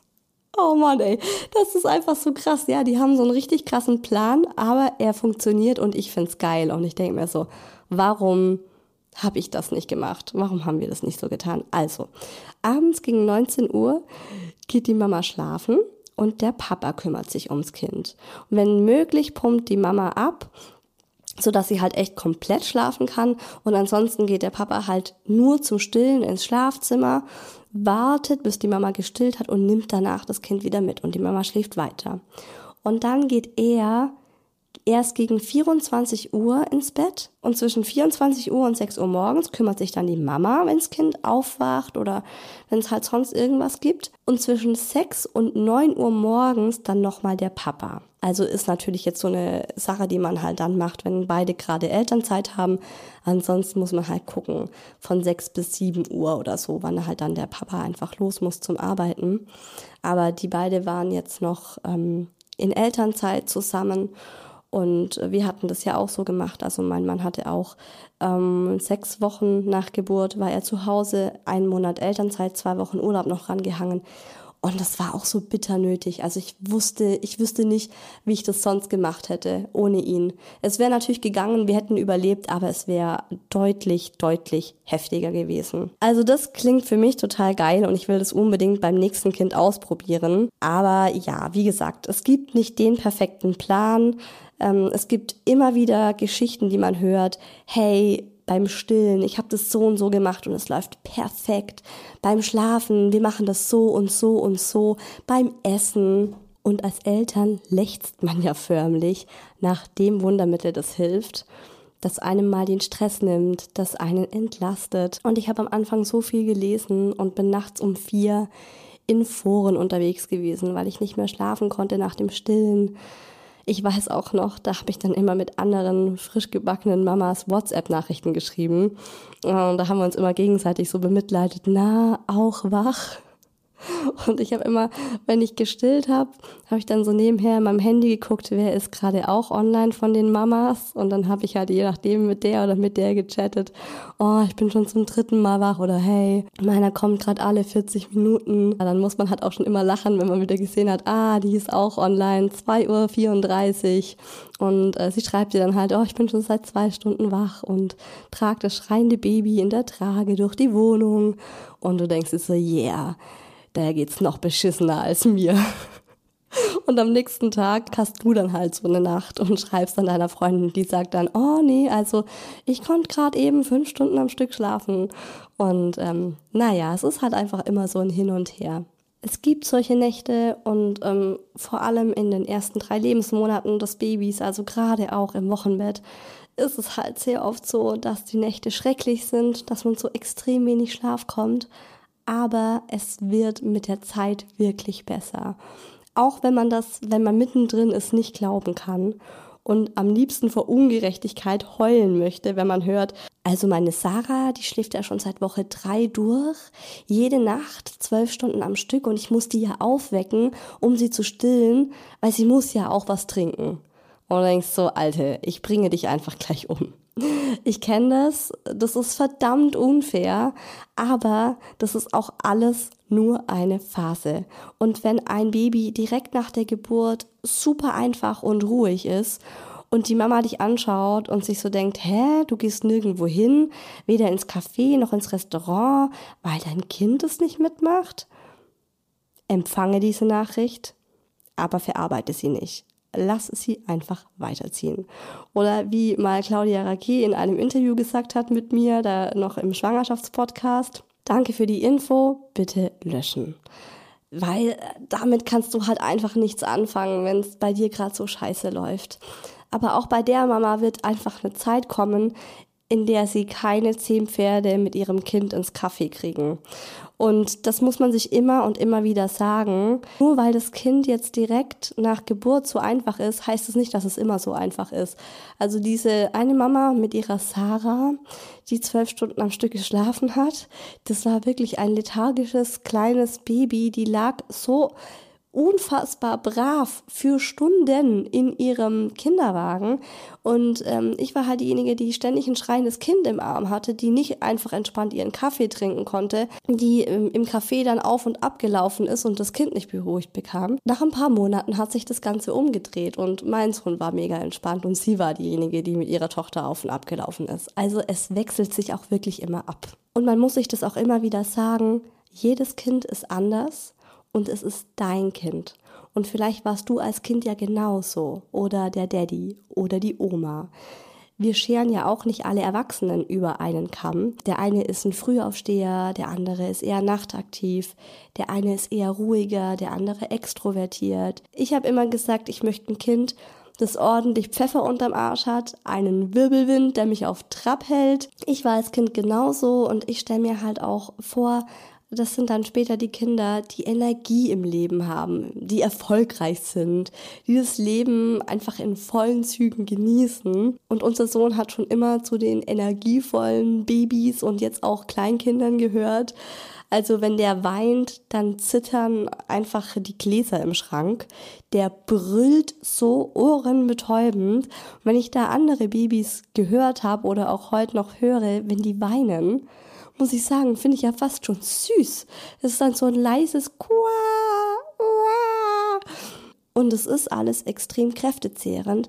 oh Mann ey, das ist einfach so krass, ja, die haben so einen richtig krassen Plan, aber er funktioniert und ich find's geil und ich denke mir so, warum habe ich das nicht gemacht? Warum haben wir das nicht so getan? Also, abends gegen neunzehn Uhr geht die Mama schlafen und der Papa kümmert sich ums Kind. Und wenn möglich, pumpt die Mama ab, sodass sie halt echt komplett schlafen kann und ansonsten geht der Papa halt nur zum Stillen ins Schlafzimmer, wartet, bis die Mama gestillt hat und nimmt danach das Kind wieder mit und die Mama schläft weiter. Und dann geht er erst gegen vierundzwanzig Uhr ins Bett und zwischen vierundzwanzig Uhr und sechs Uhr morgens kümmert sich dann die Mama, wenn das Kind aufwacht oder wenn es halt sonst irgendwas gibt. Und zwischen sechs und neun Uhr morgens dann nochmal der Papa. Also ist natürlich jetzt so eine Sache, die man halt dann macht, wenn beide gerade Elternzeit haben. Ansonsten muss man halt gucken, von sechs bis sieben Uhr oder so, wann halt dann der Papa einfach los muss zum Arbeiten. Aber die beide waren jetzt noch ähm, in Elternzeit zusammen. Und wir hatten das ja auch so gemacht. Also mein Mann hatte auch ähm, sechs Wochen nach Geburt, war er zu Hause, einen Monat Elternzeit, zwei Wochen Urlaub noch rangehangen. Und das war auch so bitter nötig. Also ich wusste, ich wüsste nicht, wie ich das sonst gemacht hätte, ohne ihn. Es wäre natürlich gegangen, wir hätten überlebt, aber es wäre deutlich, deutlich heftiger gewesen. Also das klingt für mich total geil und ich will das unbedingt beim nächsten Kind ausprobieren. Aber ja, wie gesagt, es gibt nicht den perfekten Plan. Ähm, es gibt immer wieder Geschichten, die man hört. Hey, beim Stillen, ich habe das so und so gemacht und es läuft perfekt. Beim Schlafen, wir machen das so und so und so. Beim Essen. Und als Eltern lechzt man ja förmlich nach dem Wundermittel, das hilft, das einem mal den Stress nimmt, das einen entlastet. Und ich habe am Anfang so viel gelesen und bin nachts um vier in Foren unterwegs gewesen, weil ich nicht mehr schlafen konnte nach dem Stillen. Ich weiß auch noch, da habe ich dann immer mit anderen frisch gebackenen Mamas WhatsApp-Nachrichten geschrieben. Und da haben wir uns immer gegenseitig so bemitleidet, na, auch wach. Und ich habe immer, wenn ich gestillt habe, habe ich dann so nebenher in meinem Handy geguckt, wer ist gerade auch online von den Mamas. Und dann habe ich halt je nachdem mit der oder mit der gechattet. Oh, ich bin schon zum dritten Mal wach oder hey, meiner kommt gerade alle vierzig Minuten. Dann muss man halt auch schon immer lachen, wenn man wieder gesehen hat, ah, die ist auch online, zwei Uhr vierunddreißig. Und äh, sie schreibt dir dann halt, oh, ich bin schon seit zwei Stunden wach und trage das schreiende Baby in der Trage durch die Wohnung. Und du denkst dir so, yeah, da geht's noch beschissener als mir. Und am nächsten Tag hast du dann halt so eine Nacht und schreibst dann deiner Freundin, die sagt dann, oh nee, also ich konnte gerade eben fünf Stunden am Stück schlafen. Und ähm, naja, es ist halt einfach immer so ein Hin und Her. Es gibt solche Nächte und ähm, vor allem in den ersten drei Lebensmonaten des Babys, also gerade auch im Wochenbett, ist es halt sehr oft so, dass die Nächte schrecklich sind, dass man so extrem wenig Schlaf kommt. Aber es wird mit der Zeit wirklich besser. Auch wenn man das, wenn man mittendrin ist, nicht glauben kann und am liebsten vor Ungerechtigkeit heulen möchte, wenn man hört, also meine Sarah, die schläft ja schon seit Woche drei durch, jede Nacht zwölf Stunden am Stück und ich muss die ja aufwecken, um sie zu stillen, weil sie muss ja auch was trinken. Und du denkst so, Alte, ich bringe dich einfach gleich um. Ich kenne das, das ist verdammt unfair, aber das ist auch alles nur eine Phase. Und wenn ein Baby direkt nach der Geburt super einfach und ruhig ist und die Mama dich anschaut und sich so denkt, hä, du gehst nirgendwo hin, weder ins Café noch ins Restaurant, weil dein Kind es nicht mitmacht, empfange diese Nachricht, aber verarbeite sie nicht. Lass sie einfach weiterziehen. Oder wie mal Claudia Raquet in einem Interview gesagt hat mit mir, da noch im Schwangerschaftspodcast, danke für die Info, bitte löschen. Weil damit kannst du halt einfach nichts anfangen, wenn es bei dir gerade so scheiße läuft. Aber auch bei der Mama wird einfach eine Zeit kommen, in der sie keine zehn Pferde mit ihrem Kind ins Café kriegen. Und das muss man sich immer und immer wieder sagen. Nur weil das Kind jetzt direkt nach Geburt so einfach ist, heißt es nicht, dass es immer so einfach ist. Also diese eine Mama mit ihrer Sarah, die zwölf Stunden am Stück geschlafen hat, das war wirklich ein lethargisches, kleines Baby, die lag so unfassbar brav für Stunden in ihrem Kinderwagen und ähm, ich war halt diejenige, die ständig ein schreiendes Kind im Arm hatte, die nicht einfach entspannt ihren Kaffee trinken konnte, die ähm, im Café dann auf und ab gelaufen ist und das Kind nicht beruhigt bekam. Nach ein paar Monaten hat sich das Ganze umgedreht und mein Sohn war mega entspannt und sie war diejenige, die mit ihrer Tochter auf und ab gelaufen ist. Also es wechselt sich auch wirklich immer ab. Und man muss sich das auch immer wieder sagen, jedes Kind ist anders. Und es ist dein Kind. Und vielleicht warst du als Kind ja genauso. Oder der Daddy oder die Oma. Wir scheren ja auch nicht alle Erwachsenen über einen Kamm. Der eine ist ein Frühaufsteher, der andere ist eher nachtaktiv, der eine ist eher ruhiger, der andere extrovertiert. Ich habe immer gesagt, ich möchte ein Kind, das ordentlich Pfeffer unterm Arsch hat, einen Wirbelwind, der mich auf Trab hält. Ich war als Kind genauso und ich stelle mir halt auch vor, das sind dann später die Kinder, die Energie im Leben haben, die erfolgreich sind, die das Leben einfach in vollen Zügen genießen. Und unser Sohn hat schon immer zu den energievollen Babys und jetzt auch Kleinkindern gehört. Also wenn der weint, dann zittern einfach die Gläser im Schrank. Der brüllt so ohrenbetäubend. Und wenn ich da andere Babys gehört habe oder auch heute noch höre, wenn die weinen, muss ich sagen, finde ich ja fast schon süß. Es ist dann so ein leises Qua, Qua. Und es ist alles extrem kräftezehrend.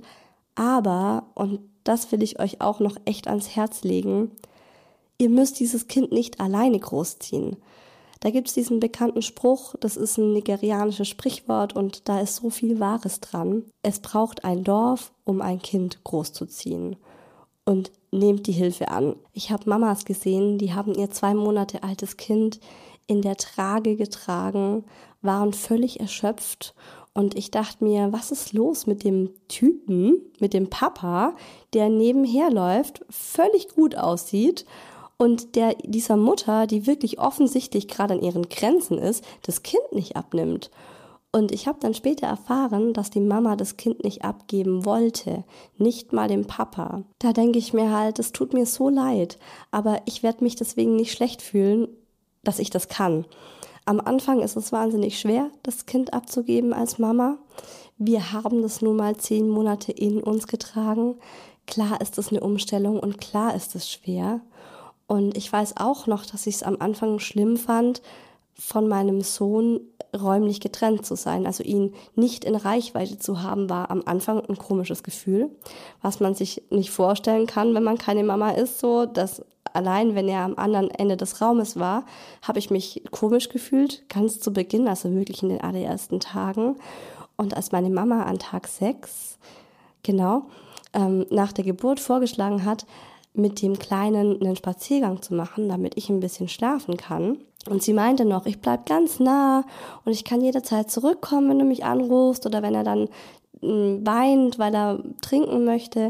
Aber, und das will ich euch auch noch echt ans Herz legen, ihr müsst dieses Kind nicht alleine großziehen. Da gibt es diesen bekannten Spruch, das ist ein nigerianisches Sprichwort und da ist so viel Wahres dran. Es braucht ein Dorf, um ein Kind großzuziehen. Und nehmt die Hilfe an. Ich habe Mamas gesehen, die haben ihr zwei Monate altes Kind in der Trage getragen, waren völlig erschöpft und ich dachte mir, was ist los mit dem Typen, mit dem Papa, der nebenher läuft, völlig gut aussieht und der dieser Mutter, die wirklich offensichtlich gerade an ihren Grenzen ist, das Kind nicht abnimmt. Und ich habe dann später erfahren, dass die Mama das Kind nicht abgeben wollte, nicht mal dem Papa. Da denke ich mir halt, es tut mir so leid, aber ich werde mich deswegen nicht schlecht fühlen, dass ich das kann. Am Anfang ist es wahnsinnig schwer, das Kind abzugeben als Mama. Wir haben das nun mal zehn Monate in uns getragen. Klar ist es eine Umstellung und klar ist es schwer. Und ich weiß auch noch, dass ich es am Anfang schlimm fand, von meinem Sohn räumlich getrennt zu sein. Also ihn nicht in Reichweite zu haben, war am Anfang ein komisches Gefühl, was man sich nicht vorstellen kann, wenn man keine Mama ist. So, dass allein, wenn er am anderen Ende des Raumes war, habe ich mich komisch gefühlt, ganz zu Beginn, also wirklich in den allerersten Tagen. Und als meine Mama an Tag sechs, genau, ähm, nach der Geburt vorgeschlagen hat, mit dem Kleinen einen Spaziergang zu machen, damit ich ein bisschen schlafen kann. Und sie meinte noch, ich bleib ganz nah und ich kann jederzeit zurückkommen, wenn du mich anrufst oder wenn er dann mh, weint, weil er trinken möchte.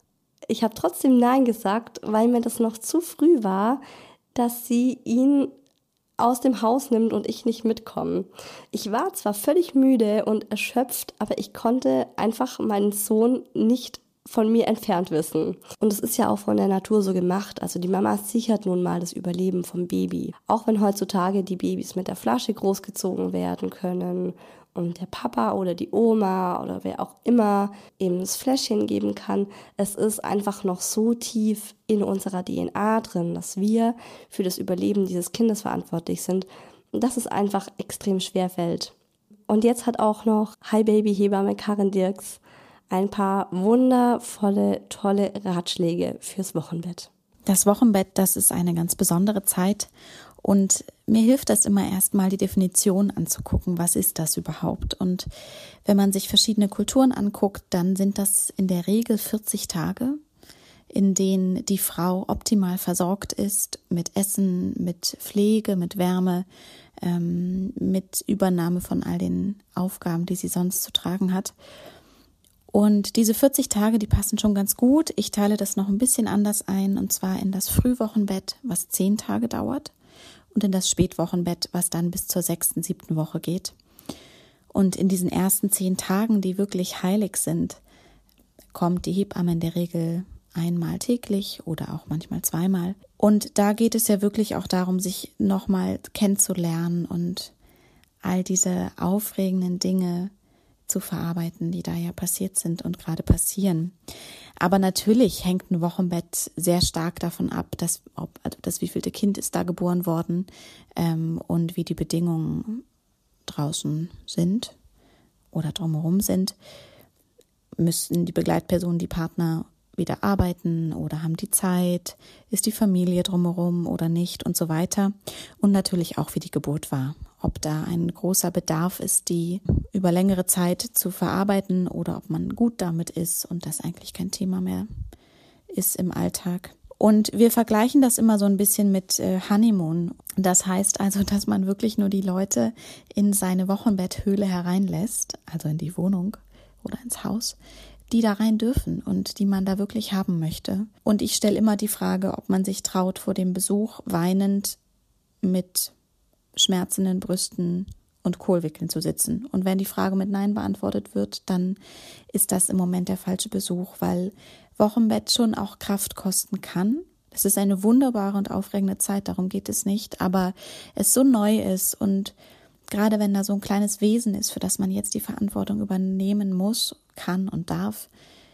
Ich habe trotzdem Nein gesagt, weil mir das noch zu früh war, dass sie ihn aus dem Haus nimmt und ich nicht mitkomme. Ich war zwar völlig müde und erschöpft, aber ich konnte einfach meinen Sohn nicht von mir entfernt wissen. Und es ist ja auch von der Natur so gemacht. Also die Mama sichert nun mal das Überleben vom Baby. Auch wenn heutzutage die Babys mit der Flasche großgezogen werden können und der Papa oder die Oma oder wer auch immer eben das Fläschchen geben kann, es ist einfach noch so tief in unserer D N A drin, dass wir für das Überleben dieses Kindes verantwortlich sind und dass es einfach extrem schwer fällt. Und jetzt hat auch noch Hi Baby Hebamme Karin Dirks ein paar wundervolle, tolle Ratschläge fürs Wochenbett. Das Wochenbett, das ist eine ganz besondere Zeit und mir hilft das immer erstmal die Definition anzugucken, was ist das überhaupt? Und wenn man sich verschiedene Kulturen anguckt, dann sind das in der Regel vierzig Tage, in denen die Frau optimal versorgt ist mit Essen, mit Pflege, mit Wärme, ähm, mit Übernahme von all den Aufgaben, die sie sonst zu tragen hat. Und diese vierzig Tage, die passen schon ganz gut. Ich teile das noch ein bisschen anders ein, und zwar in das Frühwochenbett, was zehn Tage dauert, und in das Spätwochenbett, was dann bis zur sechsten, siebten Woche geht. Und in diesen ersten zehn Tagen, die wirklich heilig sind, kommt die Hebamme in der Regel einmal täglich oder auch manchmal zweimal. Und da geht es ja wirklich auch darum, sich nochmal kennenzulernen und all diese aufregenden Dinge zu verarbeiten, die da ja passiert sind und gerade passieren. Aber natürlich hängt ein Wochenbett sehr stark davon ab, dass, ob, also das wievielte Kind ist da geboren worden ähm, und wie die Bedingungen draußen sind oder drumherum sind. Müssten die Begleitpersonen, die Partner wieder arbeiten oder haben die Zeit? Ist die Familie drumherum oder nicht und so weiter? Und natürlich auch, wie die Geburt war. Ob da ein großer Bedarf ist, die über längere Zeit zu verarbeiten oder ob man gut damit ist und das eigentlich kein Thema mehr ist im Alltag. Und wir vergleichen das immer so ein bisschen mit äh, Honeymoon. Das heißt also, dass man wirklich nur die Leute in seine Wochenbetthöhle hereinlässt, also in die Wohnung oder ins Haus, die da rein dürfen und die man da wirklich haben möchte. Und ich stelle immer die Frage, ob man sich traut, vor dem Besuch weinend mit schmerzenden Brüsten und Kohlwickeln zu sitzen. Und wenn die Frage mit Nein beantwortet wird, dann ist das im Moment der falsche Besuch, weil Wochenbett schon auch Kraft kosten kann. Es ist eine wunderbare und aufregende Zeit, darum geht es nicht, aber es so neu ist und gerade wenn da so ein kleines Wesen ist, für das man jetzt die Verantwortung übernehmen muss, kann und darf,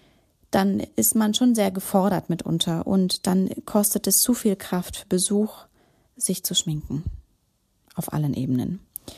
dann ist man schon sehr gefordert mitunter und dann kostet es zu viel Kraft für Besuch, sich zu schminken. Auf allen Ebenen.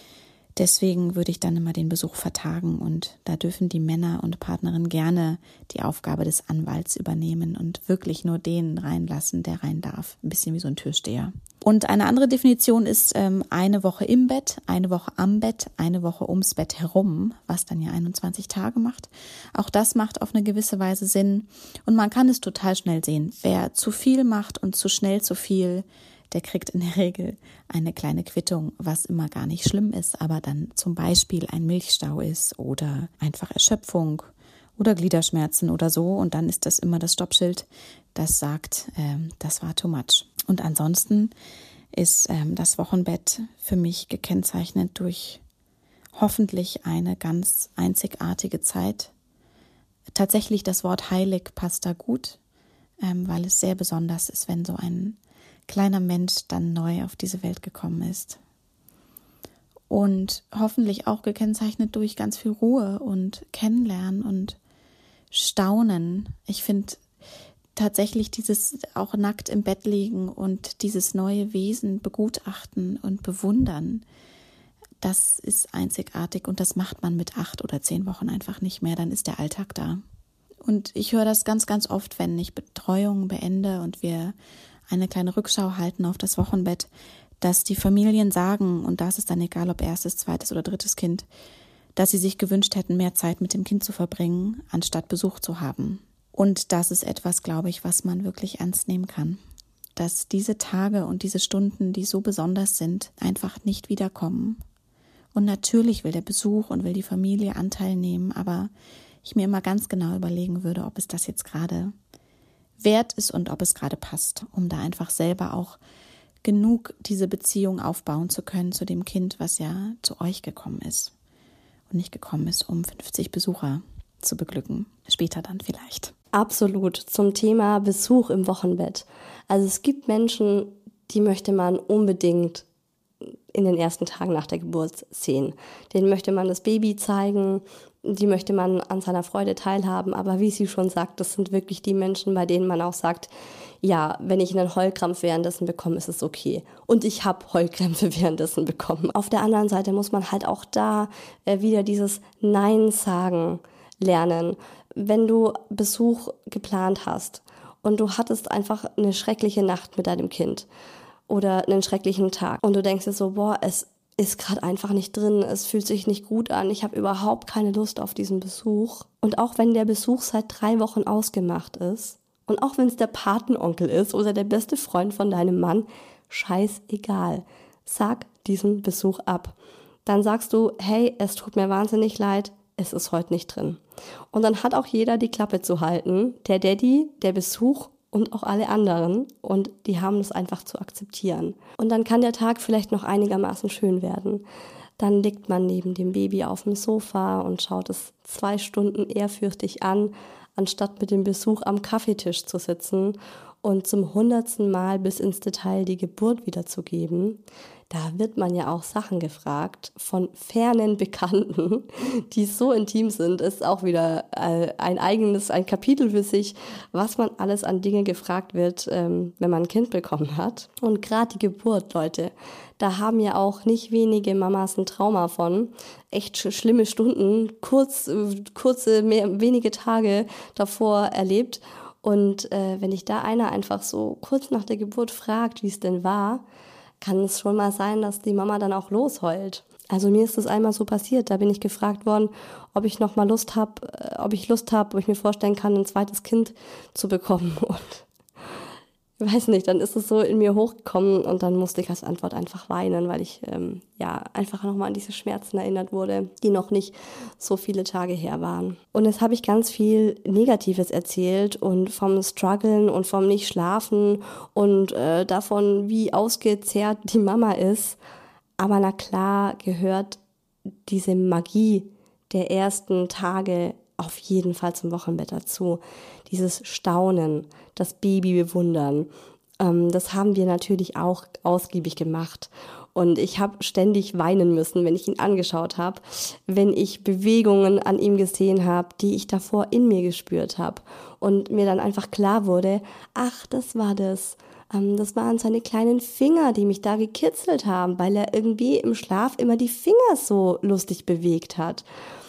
Deswegen würde ich dann immer den Besuch vertagen und da dürfen die Männer und Partnerinnen gerne die Aufgabe des Anwalts übernehmen und wirklich nur den reinlassen, der rein darf. Ein bisschen wie so ein Türsteher. Und eine andere Definition ist ähm, eine Woche im Bett, eine Woche am Bett, eine Woche ums Bett herum, was dann ja einundzwanzig Tage macht. Auch das macht auf eine gewisse Weise Sinn und man kann es total schnell sehen. Wer zu viel macht und zu schnell zu viel, der kriegt in der Regel eine kleine Quittung, was immer gar nicht schlimm ist, aber dann zum Beispiel ein Milchstau ist oder einfach Erschöpfung oder Gliederschmerzen oder so. Und dann ist das immer das Stoppschild, das sagt, ähm, das war too much. Und ansonsten ist ähm, das Wochenbett für mich gekennzeichnet durch hoffentlich eine ganz einzigartige Zeit. Tatsächlich das Wort heilig passt da gut, ähm, weil es sehr besonders ist, wenn so ein kleiner Mensch dann neu auf diese Welt gekommen ist. Und hoffentlich auch gekennzeichnet durch ganz viel Ruhe und Kennenlernen und Staunen. Ich finde tatsächlich dieses auch nackt im Bett liegen und dieses neue Wesen begutachten und bewundern, das ist einzigartig und das macht man mit acht oder zehn Wochen einfach nicht mehr, dann ist der Alltag da. Und ich höre das ganz, ganz oft, wenn ich Betreuung beende und wir eine kleine Rückschau halten auf das Wochenbett, dass die Familien sagen, und da ist es dann egal, ob erstes, zweites oder drittes Kind, dass sie sich gewünscht hätten, mehr Zeit mit dem Kind zu verbringen, anstatt Besuch zu haben. Und das ist etwas, glaube ich, was man wirklich ernst nehmen kann. Dass diese Tage und diese Stunden, die so besonders sind, einfach nicht wiederkommen. Und natürlich will der Besuch und will die Familie Anteil nehmen, aber ich mir immer ganz genau überlegen würde, ob es das jetzt gerade wert ist und ob es gerade passt, um da einfach selber auch genug diese Beziehung aufbauen zu können zu dem Kind, was ja zu euch gekommen ist und nicht gekommen ist, um fünfzig Besucher zu beglücken. Später dann vielleicht. Absolut, zum Thema Besuch im Wochenbett. Also es gibt Menschen, die möchte man unbedingt in den ersten Tagen nach der Geburt sehen. Denen möchte man das Baby zeigen, die möchte man an seiner Freude teilhaben. Aber wie sie schon sagt, das sind wirklich die Menschen, bei denen man auch sagt, ja, wenn ich einen Heulkrampf währenddessen bekomme, ist es okay. Und ich habe Heulkrämpfe währenddessen bekommen. Auf der anderen Seite muss man halt auch da äh, wieder dieses Nein sagen lernen. Wenn du Besuch geplant hast und du hattest einfach eine schreckliche Nacht mit deinem Kind oder einen schrecklichen Tag und du denkst dir so, boah, es ist gerade einfach nicht drin, es fühlt sich nicht gut an, ich habe überhaupt keine Lust auf diesen Besuch. Und auch wenn der Besuch seit drei Wochen ausgemacht ist und auch wenn es der Patenonkel ist oder der beste Freund von deinem Mann, scheißegal, sag diesen Besuch ab. Dann sagst du, hey, es tut mir wahnsinnig leid, es ist heute nicht drin. Und dann hat auch jeder die Klappe zu halten, der Daddy, der Besuch und auch alle anderen. Und die haben das einfach zu akzeptieren. Und dann kann der Tag vielleicht noch einigermaßen schön werden. Dann liegt man neben dem Baby auf dem Sofa und schaut es zwei Stunden ehrfürchtig an, anstatt mit dem Besuch am Kaffeetisch zu sitzen und zum hundertsten Mal bis ins Detail die Geburt wiederzugeben. Da wird man ja auch Sachen gefragt von fernen Bekannten, die so intim sind, ist auch wieder äh, ein eigenes, ein Kapitel für sich, was man alles an Dingen gefragt wird, ähm, wenn man ein Kind bekommen hat. Und gerade die Geburt, Leute, da haben ja auch nicht wenige Mamas ein Trauma von. Echt sch- schlimme Stunden, kurz, äh, kurze, mehr, wenige Tage davor erlebt. Und äh, wenn dich da einer einfach so kurz nach der Geburt fragt, wie es denn war, kann es schon mal sein, dass die Mama dann auch losheult. Also mir ist das einmal so passiert, da bin ich gefragt worden, ob ich noch mal Lust habe, ob ich Lust habe, ob ich mir vorstellen kann, ein zweites Kind zu bekommen. Und ich weiß nicht, dann ist es so in mir hochgekommen und dann musste ich als Antwort einfach weinen, weil ich ähm, ja einfach nochmal an diese Schmerzen erinnert wurde, die noch nicht so viele Tage her waren. Und jetzt habe ich ganz viel Negatives erzählt und vom Struggeln und vom Nicht-Schlafen und äh, davon, wie ausgezehrt die Mama ist. Aber na klar gehört diese Magie der ersten Tage auf jeden Fall zum Wochenbett dazu. Dieses Staunen, das Baby bewundern, ähm, das haben wir natürlich auch ausgiebig gemacht. Und ich habe ständig weinen müssen, wenn ich ihn angeschaut habe, wenn ich Bewegungen an ihm gesehen habe, die ich davor in mir gespürt habe. Und mir dann einfach klar wurde, ach, das war das. Ähm, das waren seine kleinen Finger, die mich da gekitzelt haben, weil er irgendwie im Schlaf immer die Finger so lustig bewegt hat.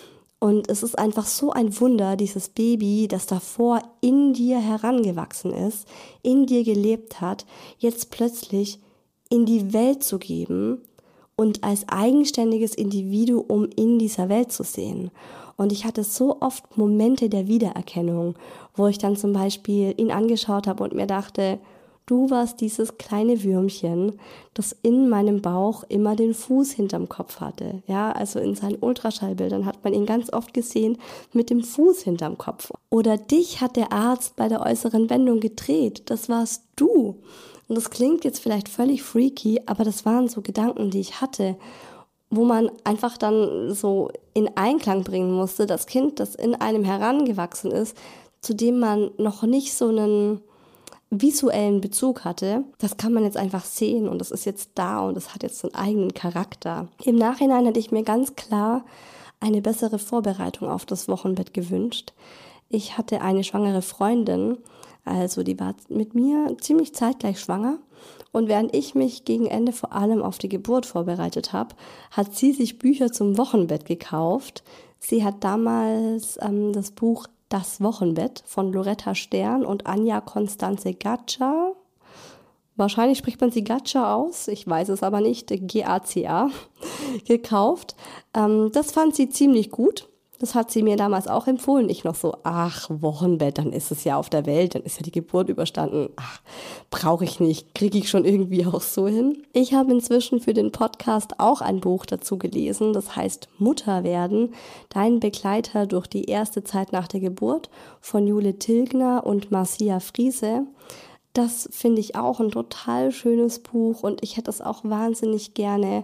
Und es ist einfach so ein Wunder, dieses Baby, das davor in dir herangewachsen ist, in dir gelebt hat, jetzt plötzlich in die Welt zu geben und als eigenständiges Individuum in dieser Welt zu sehen. Und ich hatte so oft Momente der Wiedererkennung, wo ich dann zum Beispiel ihn angeschaut habe und mir dachte, du warst dieses kleine Würmchen, das in meinem Bauch immer den Fuß hinterm Kopf hatte. Ja, also in seinen Ultraschallbildern hat man ihn ganz oft gesehen mit dem Fuß hinterm Kopf. Oder dich hat der Arzt bei der äußeren Wendung gedreht. Das warst du. Und das klingt jetzt vielleicht völlig freaky, aber das waren so Gedanken, die ich hatte, wo man einfach dann so in Einklang bringen musste, das Kind, das in einem herangewachsen ist, zu dem man noch nicht so einen visuellen Bezug hatte, das kann man jetzt einfach sehen und das ist jetzt da und das hat jetzt einen eigenen Charakter. Im Nachhinein hätte ich mir ganz klar eine bessere Vorbereitung auf das Wochenbett gewünscht. Ich hatte eine schwangere Freundin, also die war mit mir ziemlich zeitgleich schwanger und während ich mich gegen Ende vor allem auf die Geburt vorbereitet habe, hat sie sich Bücher zum Wochenbett gekauft. Sie hat damals ähm, das Buch Das Wochenbett von Loretta Stern und Anja Constanze Gacha. Wahrscheinlich spricht man sie Gacha aus, ich weiß es aber nicht, G A C A, gekauft. Ähm, das fand sie ziemlich gut. Das hat sie mir damals auch empfohlen. Ich noch so, ach, Wochenbett, dann ist es ja auf der Welt, dann ist ja die Geburt überstanden. Ach, brauche ich nicht, kriege ich schon irgendwie auch so hin. Ich habe inzwischen für den Podcast auch ein Buch dazu gelesen, das heißt Mutter werden, dein Begleiter durch die erste Zeit nach der Geburt von Jule Tilgner und Marcia Friese. Das finde ich auch ein total schönes Buch und ich hätte es auch wahnsinnig gerne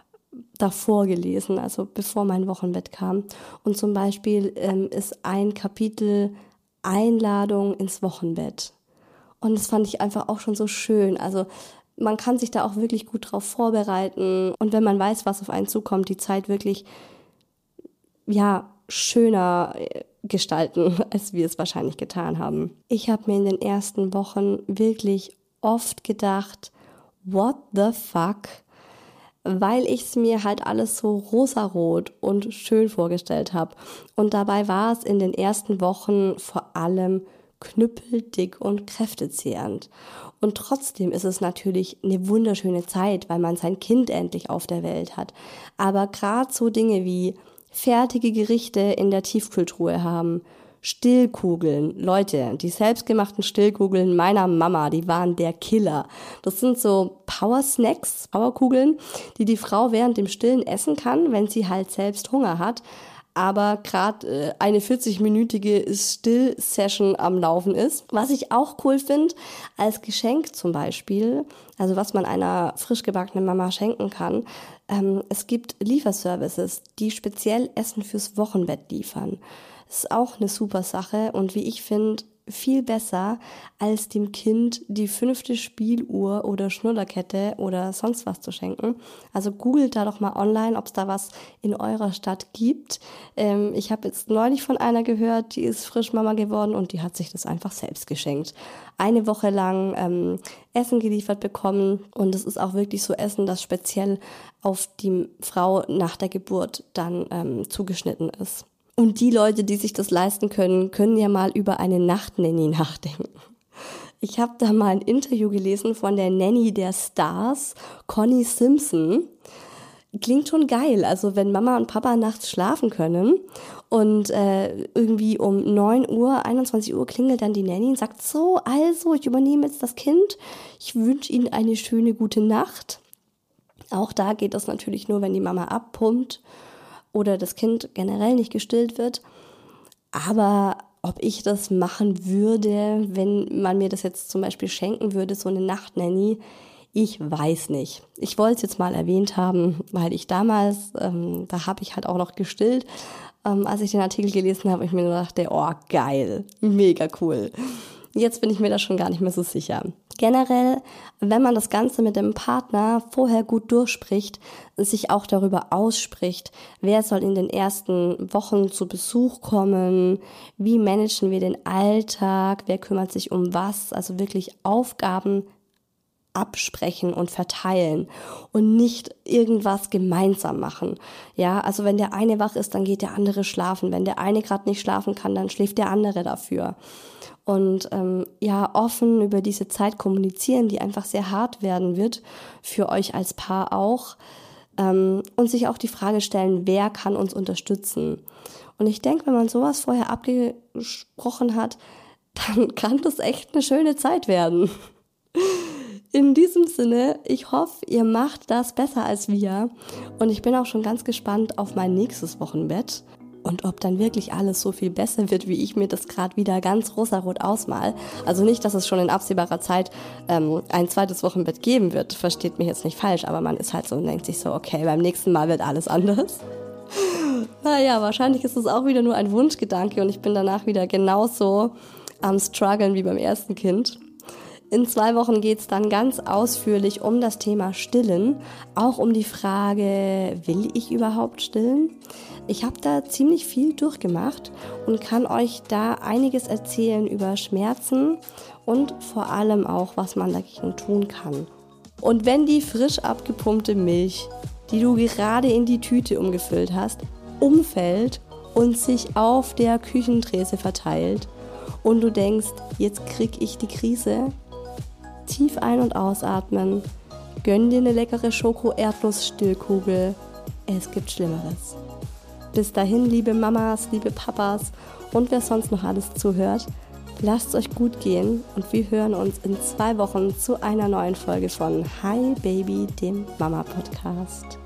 davor gelesen, also bevor mein Wochenbett kam. Und zum Beispiel ähm, ist ein Kapitel Einladung ins Wochenbett. Und das fand ich einfach auch schon so schön. Also man kann sich da auch wirklich gut drauf vorbereiten. Und wenn man weiß, was auf einen zukommt, die Zeit wirklich, ja, schöner gestalten, als wir es wahrscheinlich getan haben. Ich habe mir in den ersten Wochen wirklich oft gedacht, what the fuck? Weil ich es mir halt alles so rosarot und schön vorgestellt habe. Und dabei war es in den ersten Wochen vor allem knüppeldick und kräftezehrend. Und trotzdem ist es natürlich eine wunderschöne Zeit, weil man sein Kind endlich auf der Welt hat. Aber gerade so Dinge wie fertige Gerichte in der Tiefkühltruhe haben, Stillkugeln, Leute, die selbstgemachten Stillkugeln meiner Mama, die waren der Killer. Das sind so Power-Snacks, Powerkugeln, die die Frau während dem Stillen essen kann, wenn sie halt selbst Hunger hat. Aber gerade äh, eine vierzig-minütige Still-Session am Laufen ist. Was ich auch cool finde, als Geschenk zum Beispiel, also was man einer frisch gebackenen Mama schenken kann, ähm, es gibt Lieferservices, die speziell Essen fürs Wochenbett liefern. Das ist auch eine super Sache und wie ich finde, viel besser, als dem Kind die fünfte Spieluhr oder Schnullerkette oder sonst was zu schenken. Also googelt da doch mal online, ob es da was in eurer Stadt gibt. Ähm, ich habe jetzt neulich von einer gehört, die ist frisch Mama geworden und die hat sich das einfach selbst geschenkt. Eine Woche lang ähm, Essen geliefert bekommen und es ist auch wirklich so Essen, das speziell auf die Frau nach der Geburt dann ähm, zugeschnitten ist. Und die Leute, die sich das leisten können, können ja mal über eine Nachtnanny nachdenken. Ich habe da mal ein Interview gelesen von der Nanny der Stars, Connie Simpson. Klingt schon geil, also wenn Mama und Papa nachts schlafen können und äh, irgendwie um neun Uhr, einundzwanzig Uhr klingelt dann die Nanny und sagt, so, also ich übernehme jetzt das Kind, ich wünsche Ihnen eine schöne gute Nacht. Auch da geht das natürlich nur, wenn die Mama abpumpt oder das Kind generell nicht gestillt wird. Aber ob ich das machen würde, wenn man mir das jetzt zum Beispiel schenken würde, so eine Nachtnanny, ich weiß nicht. Ich wollte es jetzt mal erwähnt haben, weil ich damals, ähm, da habe ich halt auch noch gestillt. Ähm, als ich den Artikel gelesen habe, ich mir dachte, oh geil, mega cool. Jetzt bin ich mir da schon gar nicht mehr so sicher. Generell, wenn man das Ganze mit dem Partner vorher gut durchspricht, sich auch darüber ausspricht, wer soll in den ersten Wochen zu Besuch kommen, wie managen wir den Alltag, wer kümmert sich um was, also wirklich Aufgaben absprechen und verteilen und nicht irgendwas gemeinsam machen. Ja, also wenn der eine wach ist, dann geht der andere schlafen. Wenn der eine gerade nicht schlafen kann, dann schläft der andere dafür. Und ähm, ja, offen über diese Zeit kommunizieren, die einfach sehr hart werden wird, für euch als Paar auch. Ähm, und sich auch die Frage stellen, wer kann uns unterstützen? Und ich denke, wenn man sowas vorher abgesprochen hat, dann kann das echt eine schöne Zeit werden. In diesem Sinne, ich hoffe, ihr macht das besser als wir. Und ich bin auch schon ganz gespannt auf mein nächstes Wochenbett. Und ob dann wirklich alles so viel besser wird, wie ich mir das gerade wieder ganz rosarot ausmal. Also nicht, dass es schon in absehbarer Zeit ähm, ein zweites Wochenbett geben wird. Versteht mich jetzt nicht falsch, aber man ist halt so und denkt sich so, okay, beim nächsten Mal wird alles anders. Naja, wahrscheinlich ist es auch wieder nur ein Wunschgedanke und ich bin danach wieder genauso am struggeln wie beim ersten Kind. In zwei Wochen geht es dann ganz ausführlich um das Thema Stillen, auch um die Frage, will ich überhaupt stillen? Ich habe da ziemlich viel durchgemacht und kann euch da einiges erzählen über Schmerzen und vor allem auch, was man dagegen tun kann. Und wenn die frisch abgepumpte Milch, die du gerade in die Tüte umgefüllt hast, umfällt und sich auf der Küchentrese verteilt und du denkst, jetzt krieg ich die Krise, tief ein- und ausatmen, gönn dir eine leckere Schoko-Erdnuss-Stillkugel, es gibt Schlimmeres. Bis dahin, liebe Mamas, liebe Papas und wer sonst noch alles zuhört, lasst es euch gut gehen und wir hören uns in zwei Wochen zu einer neuen Folge von Hi Baby, dem Mama-Podcast.